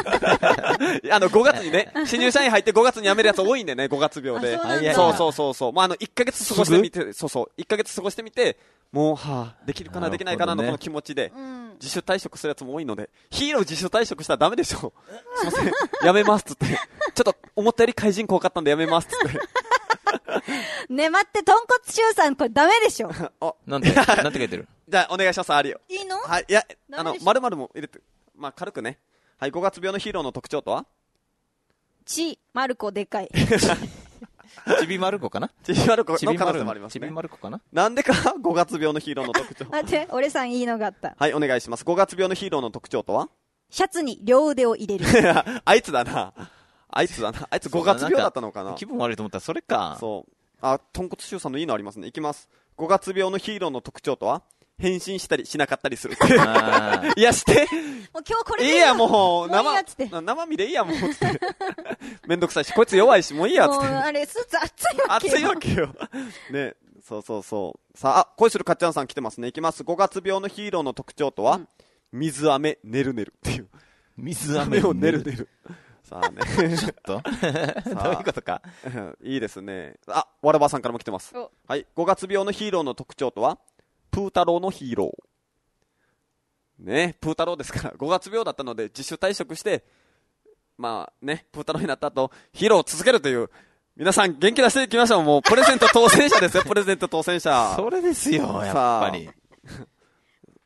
Speaker 2: あの、ごがつにね、新入社員入ってごがつに辞めるやつ多いんでね、ごがつ病で。そうそうそうそう。まあ、あの、いっかげつ過ごしてみて、そうそう。いっかげつ過ごしてみて、もう、はぁ、できるかな、できないかなのこの気持ちで、自主退職するやつも多いので、ヒーロー自主退職したらダメでしょ。すいません、辞めますっつって。ちょっと、思ったより怪人怖かったんで辞めますっつって。
Speaker 1: ね、待って、豚骨臭さん、これダメでしょ。
Speaker 2: あ、
Speaker 3: なんて、なんて書いてる？
Speaker 2: じゃあ、お願いします、ありよ。
Speaker 1: いいの？
Speaker 2: はい、いや、あの、〇〇も入れて、まあ、軽くね。はい、ごがつ病のヒーローの特徴とは？
Speaker 1: ち、まる子でかい。
Speaker 3: ちびまる子かな？
Speaker 2: ちびまる子の可能性もありますね。
Speaker 3: ちびまる子かな？
Speaker 2: なんでかごがつ病のヒーローの特徴。
Speaker 1: 待って、俺さんいいのがあった。
Speaker 2: はい、お願いします。ごがつ病のヒーローの特徴とは？
Speaker 1: シャツに両腕を入れる。
Speaker 2: あいつだな。あいつだな。あいつごがつ病だったのかな？
Speaker 3: 気分悪いと思ったらそれか。
Speaker 2: そう。あ、豚骨臭さんのいいのありますね。いきます。ごがつ病のヒーローの特徴とは？変身したりしなかったりする。いや、して。
Speaker 1: もう今日これで
Speaker 2: いいや、もう、
Speaker 1: 生、
Speaker 2: 生身でいいや、もう、つって。めんどくさいし、こいつ弱いし、もういいや、つって。
Speaker 1: もう、あれ、スーツ熱いわけよ。
Speaker 2: 熱いわけよ。ね、そうそうそう。さあ、あ、恋するかっちゃんさん来てますね。いきます。ごがつ病のヒーローの特徴とは、うん、水飴、ねるねるっていう。
Speaker 3: 水飴
Speaker 2: をねるねる。さあね。
Speaker 3: ちょっとどういうことか。
Speaker 2: いいですね。あ、わらばさんからも来てます。はい。ごがつ病のヒーローの特徴とは、プー太郎のヒーロー。ね、プー太郎ですから、ごがつ病だったので自主退職して、まあね、プー太郎になった後、ヒーローを続けるという、皆さん元気出していきましょう。もうプレゼント当選者ですよ、プレゼント当選者。
Speaker 3: それですよ、やっぱり。
Speaker 2: あ、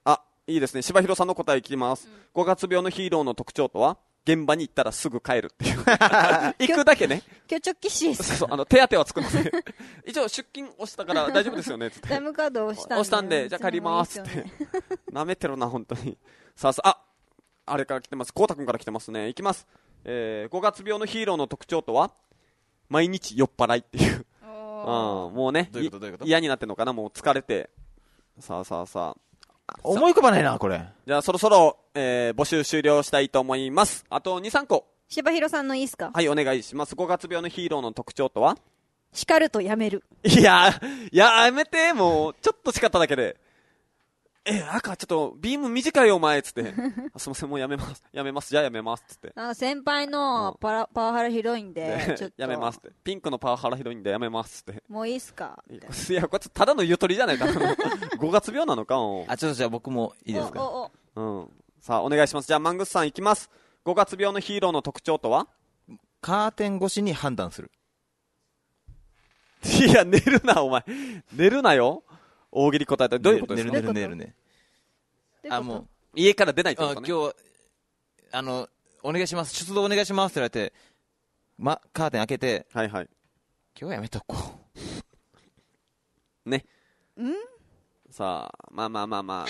Speaker 2: いいですね。柴弘さんの答えいきます。うん、ごがつ病のヒーローの特徴とは現場に行ったらすぐ帰るっていう行くだけね。
Speaker 1: 今日直帰し
Speaker 2: そうそう、あの手当はつくので一応出勤押したから大丈夫ですよねって
Speaker 1: タイムカード押したんで
Speaker 2: 押したんでじゃあ帰りますって、なめてるな本当に。さあさあ、ああれから来てます。こうたくんから来てますね。いきます。えー、ごがつ病のヒーローの特徴とは毎日酔っ払いっていう、うん、もうね嫌になってんのかな、もう疲れて。さあさあさ
Speaker 3: あ、思い浮かばないなこれ。
Speaker 2: じゃあそろそろ、えー、募集終了したいと思います。あと にさんこ。
Speaker 1: 柴弘さんのいいですか。
Speaker 2: はい、お願いします。ごがつ病のヒーローの特徴とは
Speaker 1: 叱るとやめる。
Speaker 2: いやいややめて、もうちょっと叱っただけでえ赤ちょっとビーム短いよお前っつってすいませんもうやめますやめますじゃあやめますっつって、
Speaker 1: あ先輩のパラ、うん、パワハラひどいんでちょっと
Speaker 2: やめますって、ピンクのパワハラひどいんでやめますって、
Speaker 1: もういいっすか。
Speaker 2: いやこれただのゆとりじゃないかごがつ病なのか。
Speaker 3: あちょっとじゃあ僕もいいですか。お
Speaker 2: おお、うん、さあお願いします。じゃあマングスさんいきます。ごがつ病のヒーローの特徴とは
Speaker 3: カーテン越しに判断する。
Speaker 2: いや寝るなお前寝るなよ。大喜利答えたらどういうことですか。
Speaker 3: 寝る寝る寝るね。
Speaker 2: あもう家から出ないってことね。
Speaker 3: 今日あのお願いします出動お願いしますって言われて、ま、カーテン開けて、
Speaker 2: はいはい、
Speaker 3: 今日はやめとこ
Speaker 2: うね。
Speaker 1: ん
Speaker 2: さあまあまあまあまあ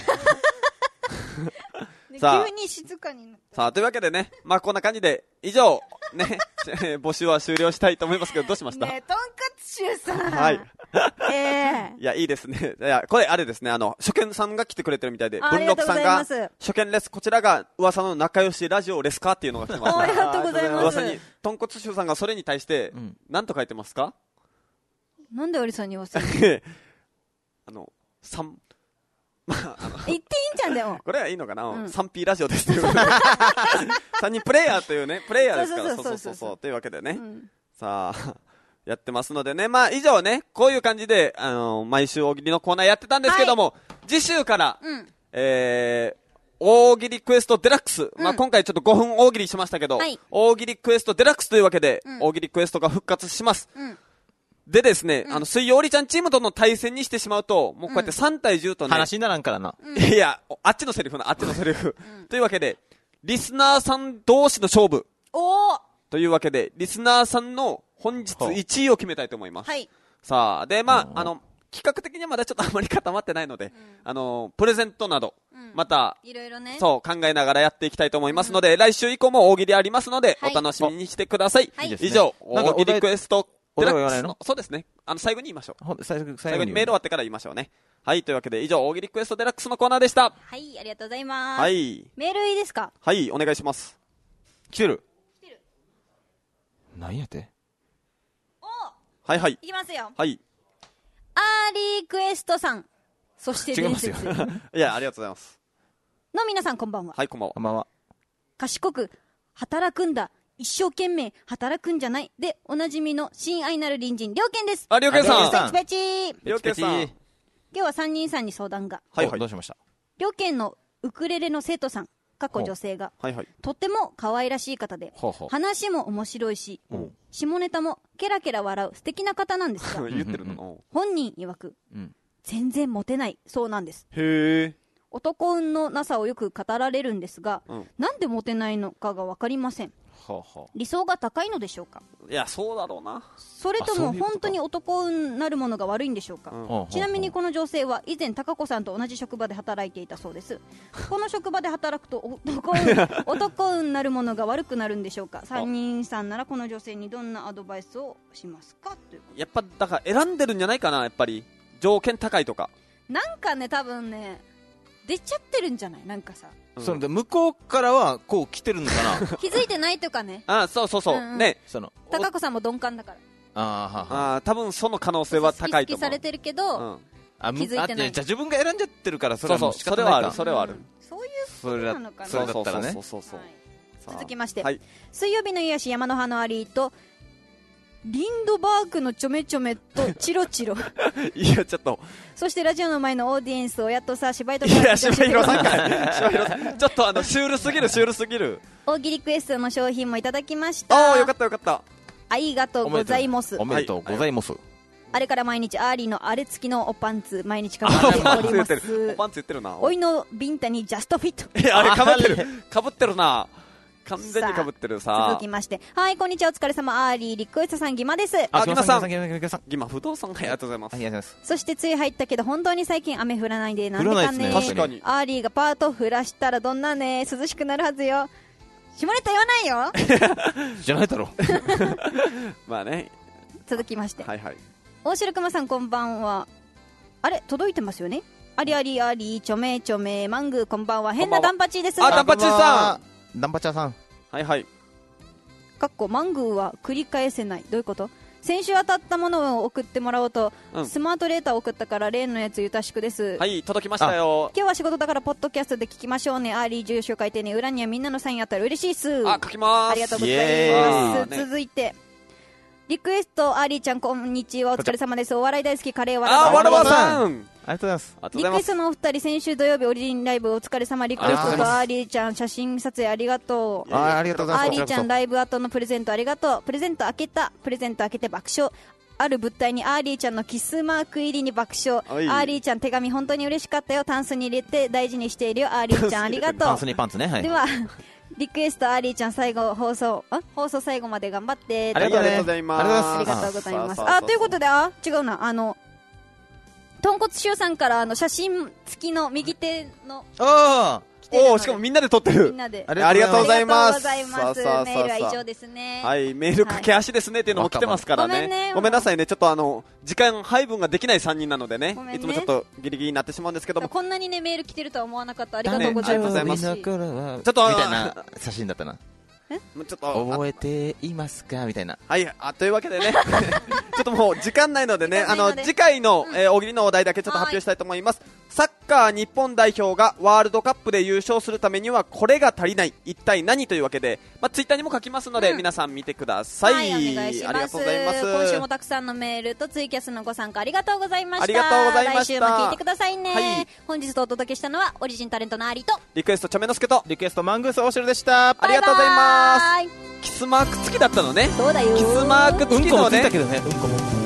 Speaker 1: 急に静かになった。
Speaker 2: さあというわけでね、まあこんな感じで以上ね募集は終了したいと思いますけど、どうしました。
Speaker 1: ねえとんかつしゅうさん
Speaker 2: はい
Speaker 1: えー、
Speaker 2: いやいいですね。いやこれあれですね、あの初見さんが来てくれてるみたいで、文禄さんが初見です。こちらが噂の仲良しラジオレスカっていうのが来てます、ね、
Speaker 1: ありがとうございます。
Speaker 2: 噂にとんこつしゅうさんがそれに対して何、うん、と書いてますか。
Speaker 1: なんでおりさんに言わせる
Speaker 2: あのさんまあ、あの
Speaker 1: 言っていいんじゃんでも
Speaker 2: これはいいのかな、うん、スリーピー ラジオですということでさんにんプレイヤーというねプレイヤーですから、そうそうそうそうというわけでね、うん、さあやってますのでね、まあ以上ねこういう感じで、あのー、毎週大喜利のコーナーやってたんですけども、はい、次週から、うん、えー、大喜利クエストデラックス、うん、まあ今回ちょっとごふん大喜利しましたけど、はい、大喜利クエストデラックスというわけで、うん、大喜利クエストが復活します、うん、でですね、うん、あの水曜りちゃんチームとの対戦にしてしまうともうこうやってさんたいじゅうとね、
Speaker 3: うん、話にならんからな、
Speaker 2: うん、いやあっちのセリフなあっちのセリフ、うん、というわけでリスナーさん同士の勝負
Speaker 1: お
Speaker 2: というわけでリスナーさんの本日いちいを決めたいと思います、はい、さあでまああの企画的にはまだちょっとあまり固まってないので、うん、あのプレゼントなど、うん、また
Speaker 1: いろいろね
Speaker 2: そう考えながらやっていきたいと思いますので、うん、来週以降も大喜利ありますので、はい、お楽しみにしてください、はい、以上大喜利クエストデラックスのそうですね、あの最後に言いましょう。最後、最後にメール終わってから言いましょうね。はい、というわけで以上大喜利クエストデラックスのコーナーでした。
Speaker 1: はい、ありがとうございます。
Speaker 2: はい、
Speaker 1: メールいいですか。
Speaker 2: はい、お願いします。来てる
Speaker 1: 来てる
Speaker 3: 何やって
Speaker 1: お
Speaker 2: はいはい
Speaker 1: いきますよ。
Speaker 2: はい、
Speaker 1: アーリークエストさん、そして伝説
Speaker 2: 違いますよいやありがとうございます
Speaker 1: の皆さんこんばんは。
Speaker 2: はい、こんばんは。
Speaker 3: こんばんは。
Speaker 1: 賢く働くんだ、一生懸命働くんじゃないでおなじみの親愛なる隣人りょうけんです。
Speaker 2: あ、りょうけんさん、
Speaker 1: ペチペチ
Speaker 2: りょうけんさん、今
Speaker 1: 日はさんにんさんに相談が。
Speaker 3: はいはい、どうしました。
Speaker 1: りょうけんのウクレレの生徒さん過去女性が、はいはい、とっても可愛らしい方で、ほうほう、話も面白いし、うん、下ネタもケラケラ笑う素敵な方なんですが
Speaker 2: 言ってるの
Speaker 1: 本人曰く、うん、全然モテないそうなんです。
Speaker 2: へー。
Speaker 1: 男運のなさをよく語られるんですが、うん、なんでモテないのかが分かりません。はあはあ、理想が高いのでしょうか。
Speaker 2: いやそうだろうな。
Speaker 1: それとも本当に男運なるものが悪いんでしょうか。うん、ちなみにこの女性は以前高子さんと同じ職場で働いていたそうです。この職場で働くと男運男運なるものが悪くなるんでしょうか。さんにんさんならこの女性にどんなアドバイスをしますかということ。
Speaker 2: やっぱだから選んでるんじゃないかな。やっぱり条件高いとか
Speaker 1: なんかね、多分ね出ちゃってるんじゃない。なんかさ、
Speaker 3: うん、そので向こうからはこう来てるのかな
Speaker 1: 気づいてないとかね
Speaker 2: あ、そうそうそう、うんうん、ね、
Speaker 1: その高子さんも鈍感だから
Speaker 3: あーは
Speaker 2: はあ、多分その可能性は高いと思う。
Speaker 1: 意識されてるけど、うん、
Speaker 3: あ
Speaker 1: 気づいてない。
Speaker 3: じゃあ自分が選んじゃってるからそれはもう仕方ないか。
Speaker 2: そうそう、それはある、それはある、うん、
Speaker 1: そういうことなのかな。
Speaker 3: そうだったらね。
Speaker 2: そうそうそうそう、はい、
Speaker 1: 続きまして、
Speaker 2: はい、
Speaker 1: 水曜日の癒し山の葉のアリーとリンドバーグのちょめちょめとチロチロ
Speaker 2: いやちょっと
Speaker 1: そしてラジオの前のオーディエンスをやっとさ芝居と
Speaker 2: かいや芝弘さんか芝弘さんちょっとあのシュールすぎるシュールすぎる。
Speaker 1: 大喜利クエストの商品もいただきました。
Speaker 2: ああよかったよかった。
Speaker 1: ありがとうございます。
Speaker 3: おめでとうございます。
Speaker 1: あれから毎日アーリーのあれ付きのおパンツ毎日かぶっております。
Speaker 2: おパンツ言ってるな。
Speaker 1: おいのビンタにジャストフィット。
Speaker 2: え、あれかぶってる。かぶってるな。完全にかぶってるさ。
Speaker 1: 続きまして、はい、こんにちは、お疲れ様、アーリーリクエストさん、ギマです。
Speaker 2: あ、ギマさん、ギマ不動産、ありがとうございます。ありがとうございます。
Speaker 1: そして梅雨入ったけど本当に最近雨降らないで、なんでかね。
Speaker 2: 確かに。
Speaker 1: アーリーがパート降らしたらどんなね、涼しくなるはずよ。下ネタ言わないよ。
Speaker 3: じゃないだろ。
Speaker 2: まあね。
Speaker 1: 続きまして、
Speaker 2: はいはい。
Speaker 1: 大城熊さん、こんばんは。あれ、届いてますよね。ありありあり、ちょめちょめ、マングー、こんばんは。変なダンパチです。
Speaker 2: あ、ダンパチさ
Speaker 3: ん。ダンパチャさん。
Speaker 2: はいはい。
Speaker 1: かっこマングーは繰り返せない。どういうこと？先週当たったものを送ってもらおうと、うん、スマートレーターを送ったから例のやつゆたしくです。
Speaker 2: はい、届きましたよ。
Speaker 1: 今日は仕事だからポッドキャストで聞きましょうね。アーリー住所書いてね。裏にはみんなのサインあったら嬉しいっす。
Speaker 2: あ、書きます。
Speaker 1: ありがとうございます。続いてリクエスト、アーリーちゃんこんにちは、お疲れ様です。お笑い大好きカレーわらば
Speaker 2: あ、わらばさん、
Speaker 3: ありがとうございます。
Speaker 1: リクエストのお二人、先週土曜日オリジンライブお疲れ様。リクエストとアーリーちゃん写真撮影ありがとう。
Speaker 3: あ、ありがとうございます。
Speaker 1: アーリーちゃんライブ後のプレゼントありがとう。プレゼント開けた、プレゼント開けて爆笑。ある物体にアーリーちゃんのキスマーク入りに爆笑。アーリーちゃん手紙本当に嬉しかったよ。タンスに入れて大事にしているよ。アーリーちゃんありがとう。
Speaker 3: タンスにパンツね。はい。
Speaker 1: ではリクエスト、アーリーちゃん最後放送あ放送最後まで頑張って。
Speaker 2: ありがとうございます。
Speaker 1: ありがとうございます。あ、ということで、あ、違うな、あの豚骨臭さんからあの写真付きの右手の
Speaker 3: あ
Speaker 2: おお、しかもみんなで撮ってる。
Speaker 1: みんなで
Speaker 2: ありがとうございます。
Speaker 1: ありがとうございます。メールは以上ですね。
Speaker 2: はい、メール駆け足ですねっていうのも来てますからね。ごめんなさいね、ちょっとあの時間配分ができないさんにんなのでね、いつもちょっとギリギリになってしまうんですけども、
Speaker 1: こんなにねメール来てるとは思わなかった。ありがとうございます。
Speaker 3: ちょっとみたいな写真だったな。ちょっと覚えていますかみたいな。
Speaker 2: はい、あ、というわけでねちょっともう時間ないのでね、あの次回の、えー、大喜利のお題だけちょっと発表したいと思います。サッカー日本代表がワールドカップで優勝するためにはこれが足りない、一体何というわけで、まあ、ツイッターにも書きますので、うん、皆さん見てください。
Speaker 1: はい、お願いします。ありがとうございます。今週もたくさんのメールとツイキャスのご参加ありがとうございました。
Speaker 2: ありがとうございました。
Speaker 1: 来週も聞いてくださいね、はい、本日とお届けしたのはオリジンタレントのアリと
Speaker 2: リクエストチョメノスケと
Speaker 3: リクエストマングースオーシルでした。
Speaker 2: ありがとうございます。キスマーク付きだったのね。
Speaker 1: そうだよ。
Speaker 2: キスマーク付きのね、
Speaker 3: うんこもついたけどね、うんこも